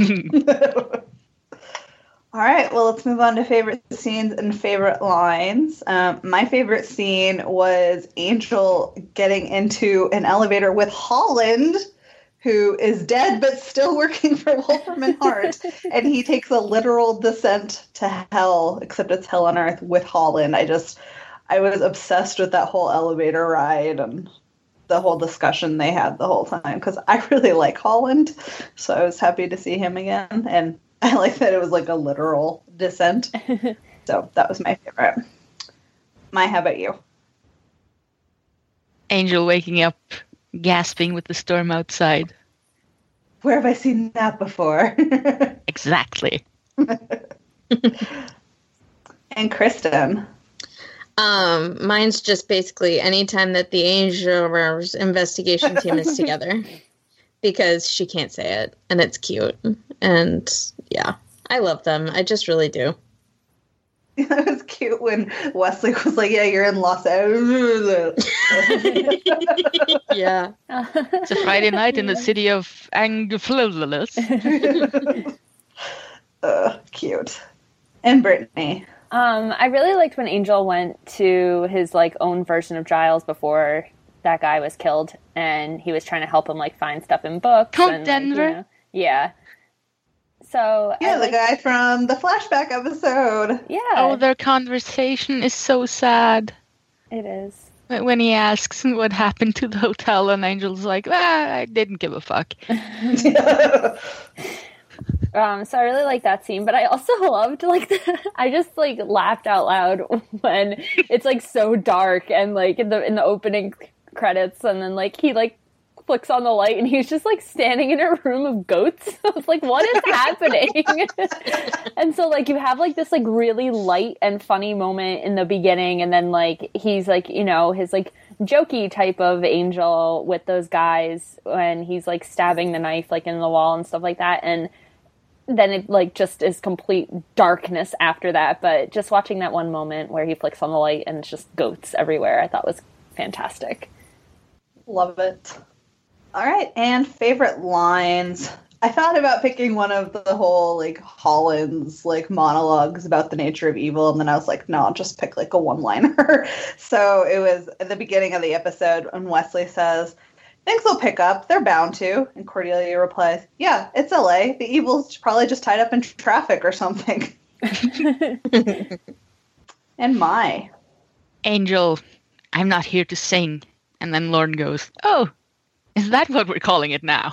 All right, well, let's move on to favorite scenes and favorite lines. Um, my favorite scene was Angel getting into an elevator with Holland, who is dead but still working for Wolfram and Hart, and he takes a literal descent to hell, except it's hell on earth, with Holland. I just, I was obsessed with that whole elevator ride and the whole discussion they had the whole time, because I really like Holland, so I was happy to see him again, and I like that it was like a literal descent. So that was my favorite. Mai, how about you? Angel waking up, gasping with the storm outside. Where have I seen that before? Exactly. And Kristen? Um, mine's just basically anytime that the Angel's investigation team is together, because she can't say it, and it's cute. And yeah, I love them. I just really do. It was cute when Wesley was like, yeah, you're in Los Angeles. Yeah. It's a Friday night in the city of Angflolis. uh, cute. And Brittany. Um, I really liked when Angel went to his like own version of Giles before that guy was killed, and he was trying to help him like find stuff in books. Oh, and, Denver. Like, you know, yeah. So Yeah, I the liked, guy from the flashback episode. Yeah. Oh, their conversation is so sad. It is. Wh- When he asks what happened to the hotel, and Angel's like, ah, I didn't give a fuck. Um, so I really like that scene, but I also loved like the, I just like laughed out loud when it's like so dark and like in the in the opening credits, and then like he like flicks on the light, and he's just like standing in a room of goats. I was like, what is happening? And so like you have like this like really light and funny moment in the beginning, and then like he's like, you know, his like jokey type of Angel with those guys when he's like stabbing the knife like in the wall and stuff like that, and then it like just is complete darkness after that. But just watching that one moment where he flicks on the light and it's just goats everywhere, I thought was fantastic. Love it. All right, and favorite lines. I thought about picking one of the whole like Holland's like monologues about the nature of evil, and then I was like, no, I'll just pick like a one-liner. So it was at the beginning of the episode when Wesley says, "Things will pick up. They're bound to." And Cordelia replies, "Yeah, it's L A. The evil's probably just tied up in traffic or something." And my Angel, I'm not here to sing. And then Lorne goes, "Oh, is that what we're calling it now?"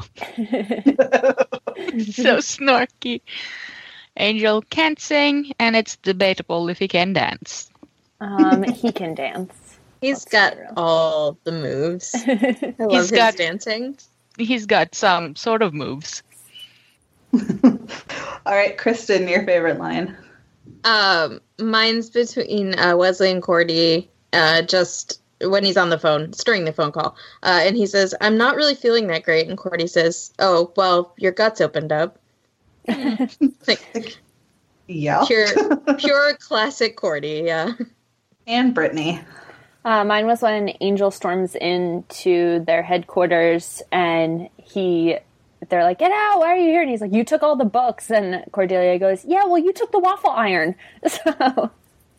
So snarky. Angel can't sing, and it's debatable if he can dance. Um, he can dance. He's That's got true. all the moves. I love He's his got- dancing. He's got some sort of moves. All right, Kristen, your favorite line. Um, mine's between uh, Wesley and Cordy, uh, just when he's on the phone, during the phone call. Uh, and he says, "I'm not really feeling that great." And Cordy says, "Oh, well, your guts opened up." Like, Yeah. pure, pure classic Cordy, yeah. And Brittany. Uh, mine was when Angel storms into their headquarters and he, they're like, "Get out! Why are you here?" And he's like, "You took all the books." And Cordelia goes, "Yeah, well, you took the waffle iron." So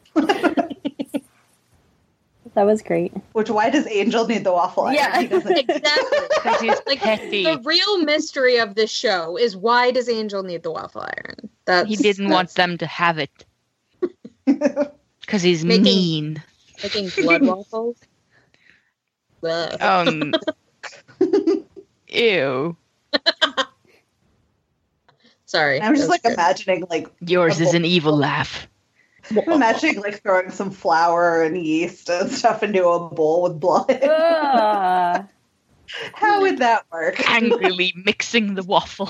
that was great. Which, why does Angel need the waffle iron? Yeah. He doesn't. Exactly. Because he's Like, petty. the real mystery of this show is, why does Angel need the waffle iron? That's, He didn't want that's- them to have it. Because he's Making- mean. making blood waffles. Ugh. Um. Ew. Sorry. I'm just that like was gross. imagining like Yours A is an bowl. evil laugh. I'm imagining like throwing some flour and yeast and stuff into a bowl with blood. Ugh. How would that work? Angrily mixing the waffle.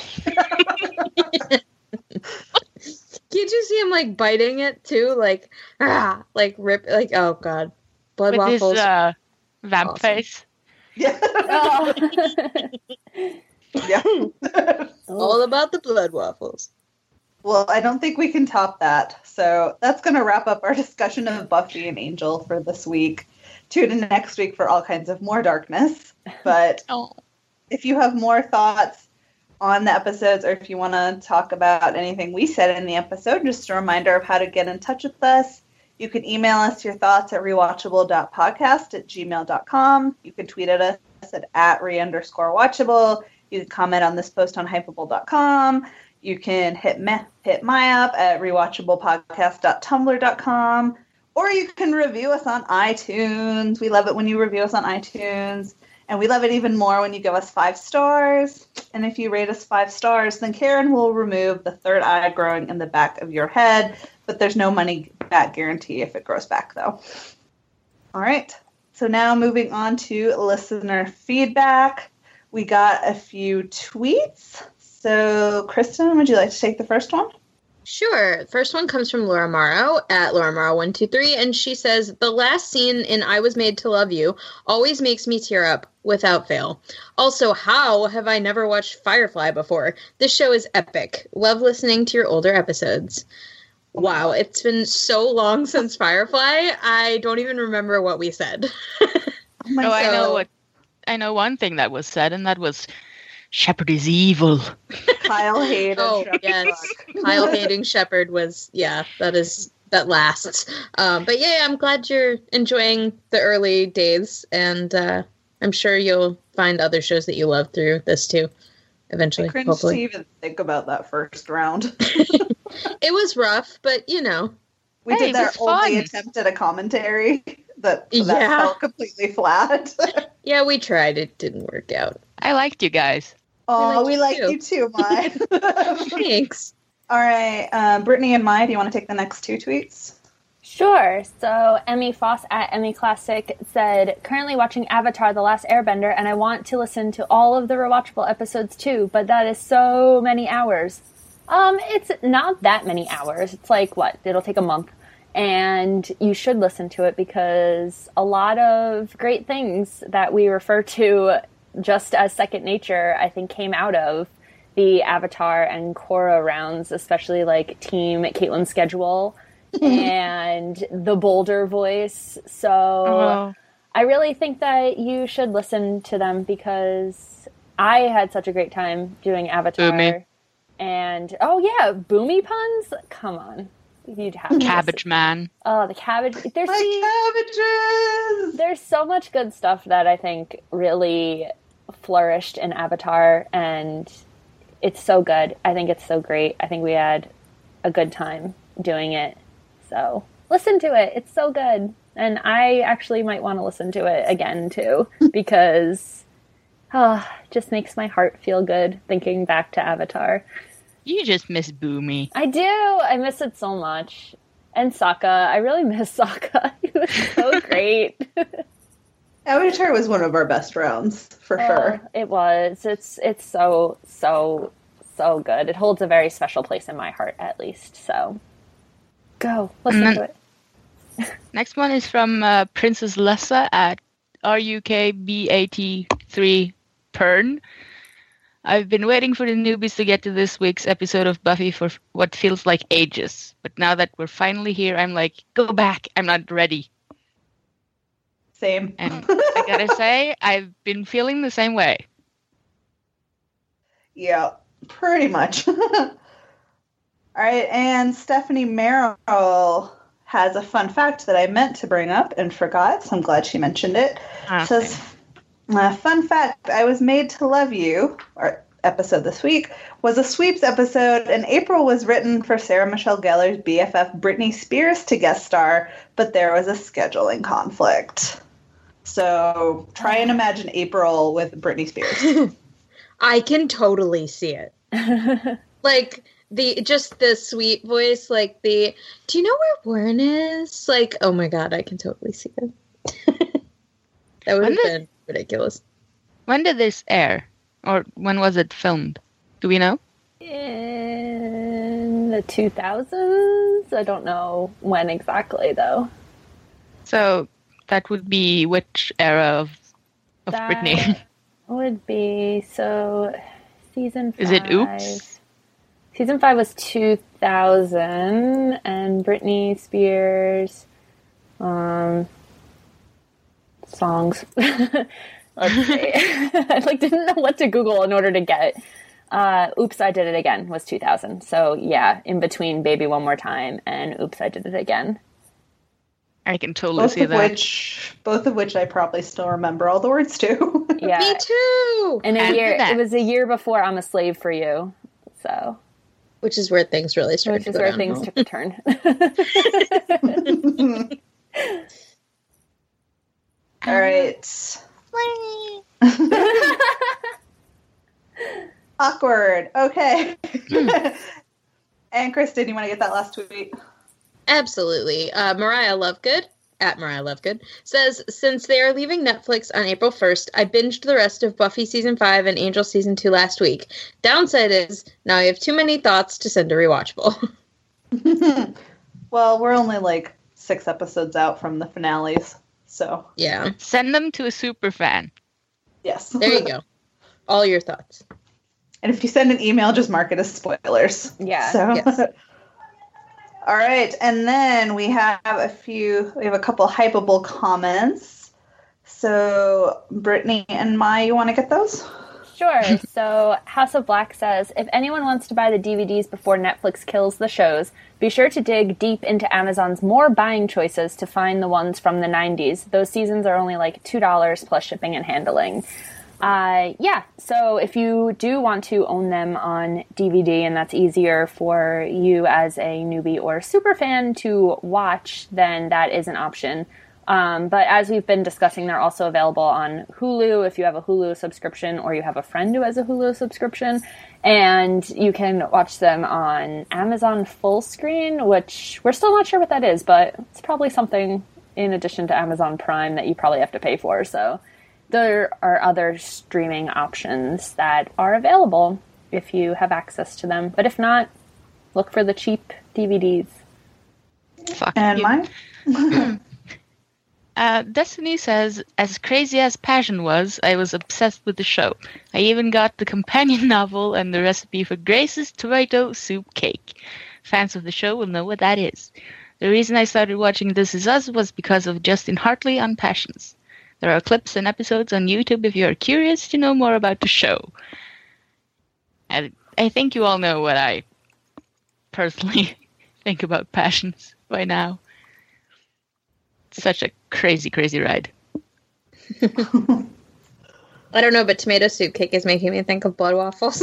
Can't you see him like biting it too? Like, ah, like rip, like, oh god, blood With his waffles. uh, vamp Awesome. face. Yeah. Oh. Yeah. All about the blood waffles. Well, I don't think we can top that. So that's going to wrap up our discussion of Buffy and Angel for this week. Tune in next week for all kinds of more darkness. But Oh. if you have more thoughts on the episodes, or if you want to talk about anything we said in the episode, just a reminder of how to get in touch with us. You can email us your thoughts at rewatchable dot podcast at gmail dot com. You can tweet at us at, at re underscore watchable. You can comment on this post on hypeable dot com. You can hit me, hit my up at rewatchable podcast dot tumblr dot com. Or you can review us on iTunes. We love it when you review us on iTunes. And we love it even more when you give us five stars. And if you rate us five stars, then Karen will remove the third eye growing in the back of your head. But there's no money back guarantee if it grows back, though. All right. So now moving on to listener feedback. We got a few tweets. So, Kristen, would you like to take the first one? Sure. First one comes from Laura Morrow at Laura Morrow one two three, and she says, "The last scene in I Was Made to Love You always makes me tear up without fail. Also, how have I never watched Firefly before? This show is epic. Love listening to your older episodes." Wow, it's been so long since Firefly, I don't even remember what we said. Oh, my Oh, I God. know what. I know one thing that was said, and that was, "Shepard is evil." Kyle hated Oh, Shepard yes. Buck. Kyle hating Shepard was, yeah, that is, that lasts. Um, but yeah, I'm glad you're enjoying the early days, and uh, I'm sure you'll find other shows that you love through this too, eventually, I cringe to hopefully. even think about that first round. It was rough, but you know, We Hey, did it their was only fun. attempt at a commentary that, that Yeah. fell completely flat. yeah, we tried. It didn't work out. I liked you guys. Oh, like we you like too. you too, Mai. Thanks. All right, um, Brittany and Mai, do you want to take the next two tweets? Sure. So Emmy Foss at Emmy Classic said, currently watching Avatar The Last Airbender, and I want to listen to all of the rewatchable episodes too, but that is so many hours. Um, it's not that many hours. It's like, what? It'll take a month. And you should listen to it because a lot of great things that we refer to just as second nature, I think, came out of the Avatar and Korra rounds, especially like Team Caitlin's schedule and the Boulder voice. So Oh. I really think that you should listen to them because I had such a great time doing Avatar. Boomy. And, oh yeah, boomy puns? Come on. You'd have to Cabbage listen. Man. Oh, the cabbage. There's, My cabbages! there's so much good stuff that I think really flourished in Avatar, and it's so good. I think it's so great. I think we had a good time doing it. So listen to it. It's so good. And I actually might want to listen to it again, too, because oh, it just makes my heart feel good thinking back to Avatar. You just miss Boomy. I do. I miss it so much. And Sokka. I really miss Sokka. He was so great. Avatar was one of our best rounds, for Oh, sure. it was. It's it's so, so, so good. It holds a very special place in my heart, at least. So, go. Listen And to then- it. Next one is from uh, Princess Lessa at R U K B A T three Pern. I've been waiting for the newbies to get to this week's episode of Buffy for what feels like ages. But now that we're finally here, I'm like, go back. I'm not ready. Same. And I gotta say, I've been feeling the same way. Yeah, pretty much. All right, and Stephanie Merrill has a fun fact that I meant to bring up and forgot, so I'm glad she mentioned it. Ah, It says, uh, fun fact, I Was Made to Love You, our episode this week, was a sweeps episode, and April was written for Sarah Michelle Gellar's B F F Britney Spears to guest star, but there was a scheduling conflict. So try and imagine April with Britney Spears. I can totally see it. Like the just the sweet voice, like the do you know where Warren is? Like, oh my god, I can totally see it. That would When have did- been ridiculous. When did this air? Or when was it filmed? Do we know? In the two thousands? I don't know when exactly, though. So that would be which era of, of That Britney? would be, so, season five. Is it Oops? Season five was two thousand, and Britney Spears, um, songs. Let's see. I like didn't know what to Google in order to get. Uh, Oops, I Did It Again was two thousand. So yeah, in between Baby One More Time and Oops, I Did It Again. I can totally Both see of that. which, both of which I probably still remember all the words to. Yeah. Me too. And a After year, that. it was a year before I'm a Slave for You. So, Which is where things really started which to is go where downhill. things took a turn. All right. Awkward. Okay. And Kristen, you want to get that last tweet? Absolutely. Uh, Mariah Lovegood, at Mariah Lovegood, says, since they are leaving Netflix on April first, I binged the rest of Buffy Season five and Angel Season two last week. Downside is, now I have too many thoughts to send to rewatchable. Well, we're only like six episodes out from the finales, so Yeah, Send them to a super fan. yes. there you go. All your thoughts. And if you send an email, just mark it as spoilers. Yeah, So. yes. All right, and then we have a few. We have a couple hypeable comments. So, Brittany and Mai, you want to get those? Sure. So House of Black says, if anyone wants to buy the D V Ds before Netflix kills the shows, be sure to dig deep into Amazon's more buying choices to find the ones from the nineties. Those seasons are only like two dollars plus shipping and handling. Uh, yeah, so if you do want to own them on D V D and that's easier for you as a newbie or super fan to watch, then that is an option. Um, but as we've been discussing, they're also available on Hulu if you have a Hulu subscription or you have a friend who has a Hulu subscription. And you can watch them on Amazon Full Screen, which we're still not sure what that is, but it's probably something in addition to Amazon Prime that you probably have to pay for. So there are other streaming options that are available if you have access to them. But if not, look for the cheap D V Ds. Fuck And you. mine? Uh, Destiny says, as crazy as Passion was, I was obsessed with the show. I even got the companion novel and the recipe for Grace's tomato soup cake. Fans of the show will know what that is. The reason I started watching This Is Us was because of Justin Hartley on Passions. There are clips and episodes on YouTube if you are curious to know more about the show. And I think you all know what I personally think about Passions by now. Such a crazy, crazy ride. I don't know, but tomato soup cake is making me think of blood waffles.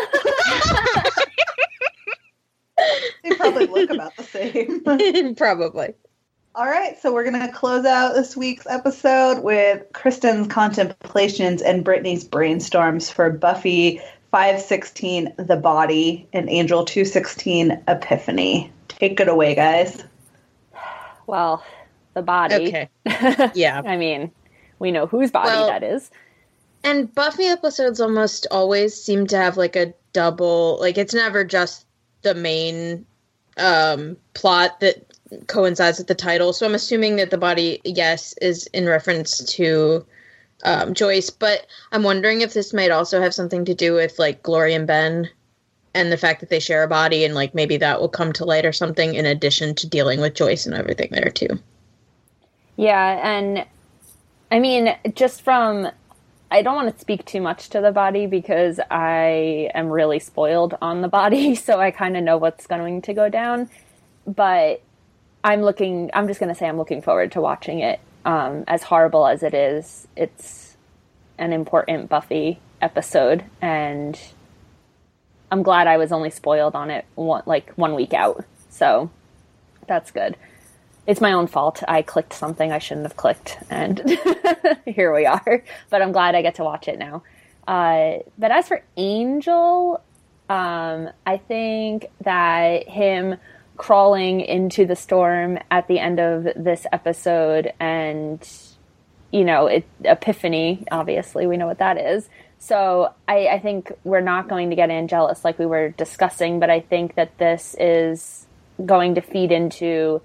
They probably look about the same. Probably. All right, so we're going to close out this week's episode with Kristen's contemplations and Brittany's brainstorms for Buffy five sixteen The Body and Angel two sixteen Epiphany. Take it away, guys. Well, the body. Okay. Yeah. I mean, we know whose body Well, that is. And Buffy episodes almost always seem to have like a double, like it's never just the main um, plot that coincides with the title. So I'm assuming that the body, yes, is in reference to um, Joyce, but I'm wondering if this might also have something to do with like Glory and Ben and the fact that they share a body, and like maybe that will come to light or something in addition to dealing with Joyce and everything there too. Yeah, and I mean, just from, I don't want to speak too much to the body because I am really spoiled on the body, so I kind of know what's going to go down. But I'm looking, I'm just going to say I'm looking forward to watching it. Um, as horrible as it is, it's an important Buffy episode, and I'm glad I was only spoiled on it one, like one week out. So that's good. It's my own fault. I clicked something I shouldn't have clicked, and here we are. But I'm glad I get to watch it now. Uh, but as for Angel, um, I think that him crawling into the storm at the end of this episode and, you know, it, Epiphany, obviously, we know what that is. So I, I think we're not going to get Angelus like we were discussing, but I think that this is going to feed into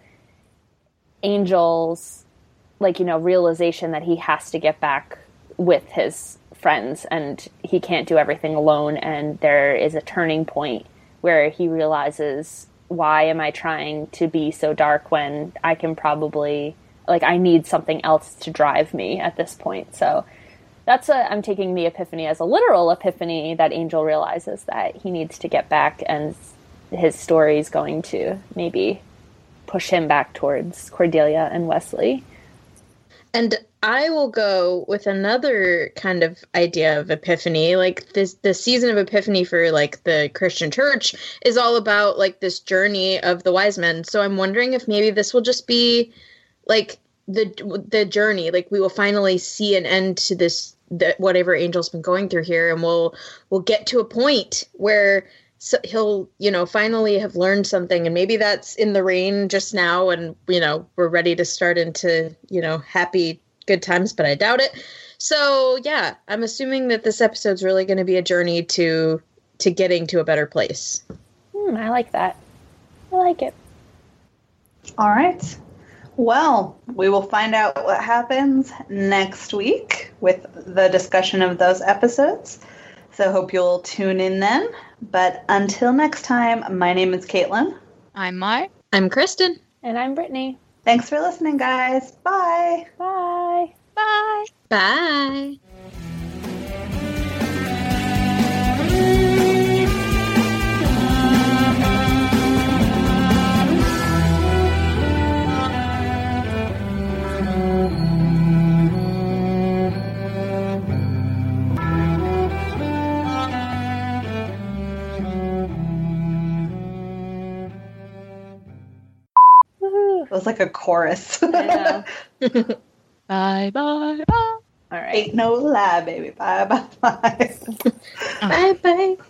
Angel's, like, you know, realization that he has to get back with his friends and he can't do everything alone. And there is a turning point where he realizes, why am I trying to be so dark when I can probably, like, I need something else to drive me at this point. So that's a, I'm taking the epiphany as a literal epiphany that Angel realizes that he needs to get back, and his story is going to maybe push him back towards Cordelia and Wesley. And I will go with another kind of idea of epiphany. Like this, the season of Epiphany for like the Christian church is all about like this journey of the wise men. So I'm wondering if maybe this will just be like the the journey. Like we will finally see an end to this, that whatever Angel's been going through here, and we'll we'll get to a point where so he'll, you know, finally have learned something, and maybe that's in the rain just now, and, you know, we're ready to start into, you know, happy, good times, but I doubt it. So, yeah, I'm assuming that this episode's really going to be a journey to to getting to a better place. Hmm, I like that. I like it. All right. Well, we will find out what happens next week with the discussion of those episodes. So hope you'll tune in then. But until next time, my name is Caitlin. I'm Mai. I'm Kristen. And I'm Brittany. Thanks for listening, guys. Bye. Bye. Bye. Bye. was like a chorus. I know. Bye, bye, bye. All right. Ain't no lie, baby. Bye, bye, bye. Bye bye.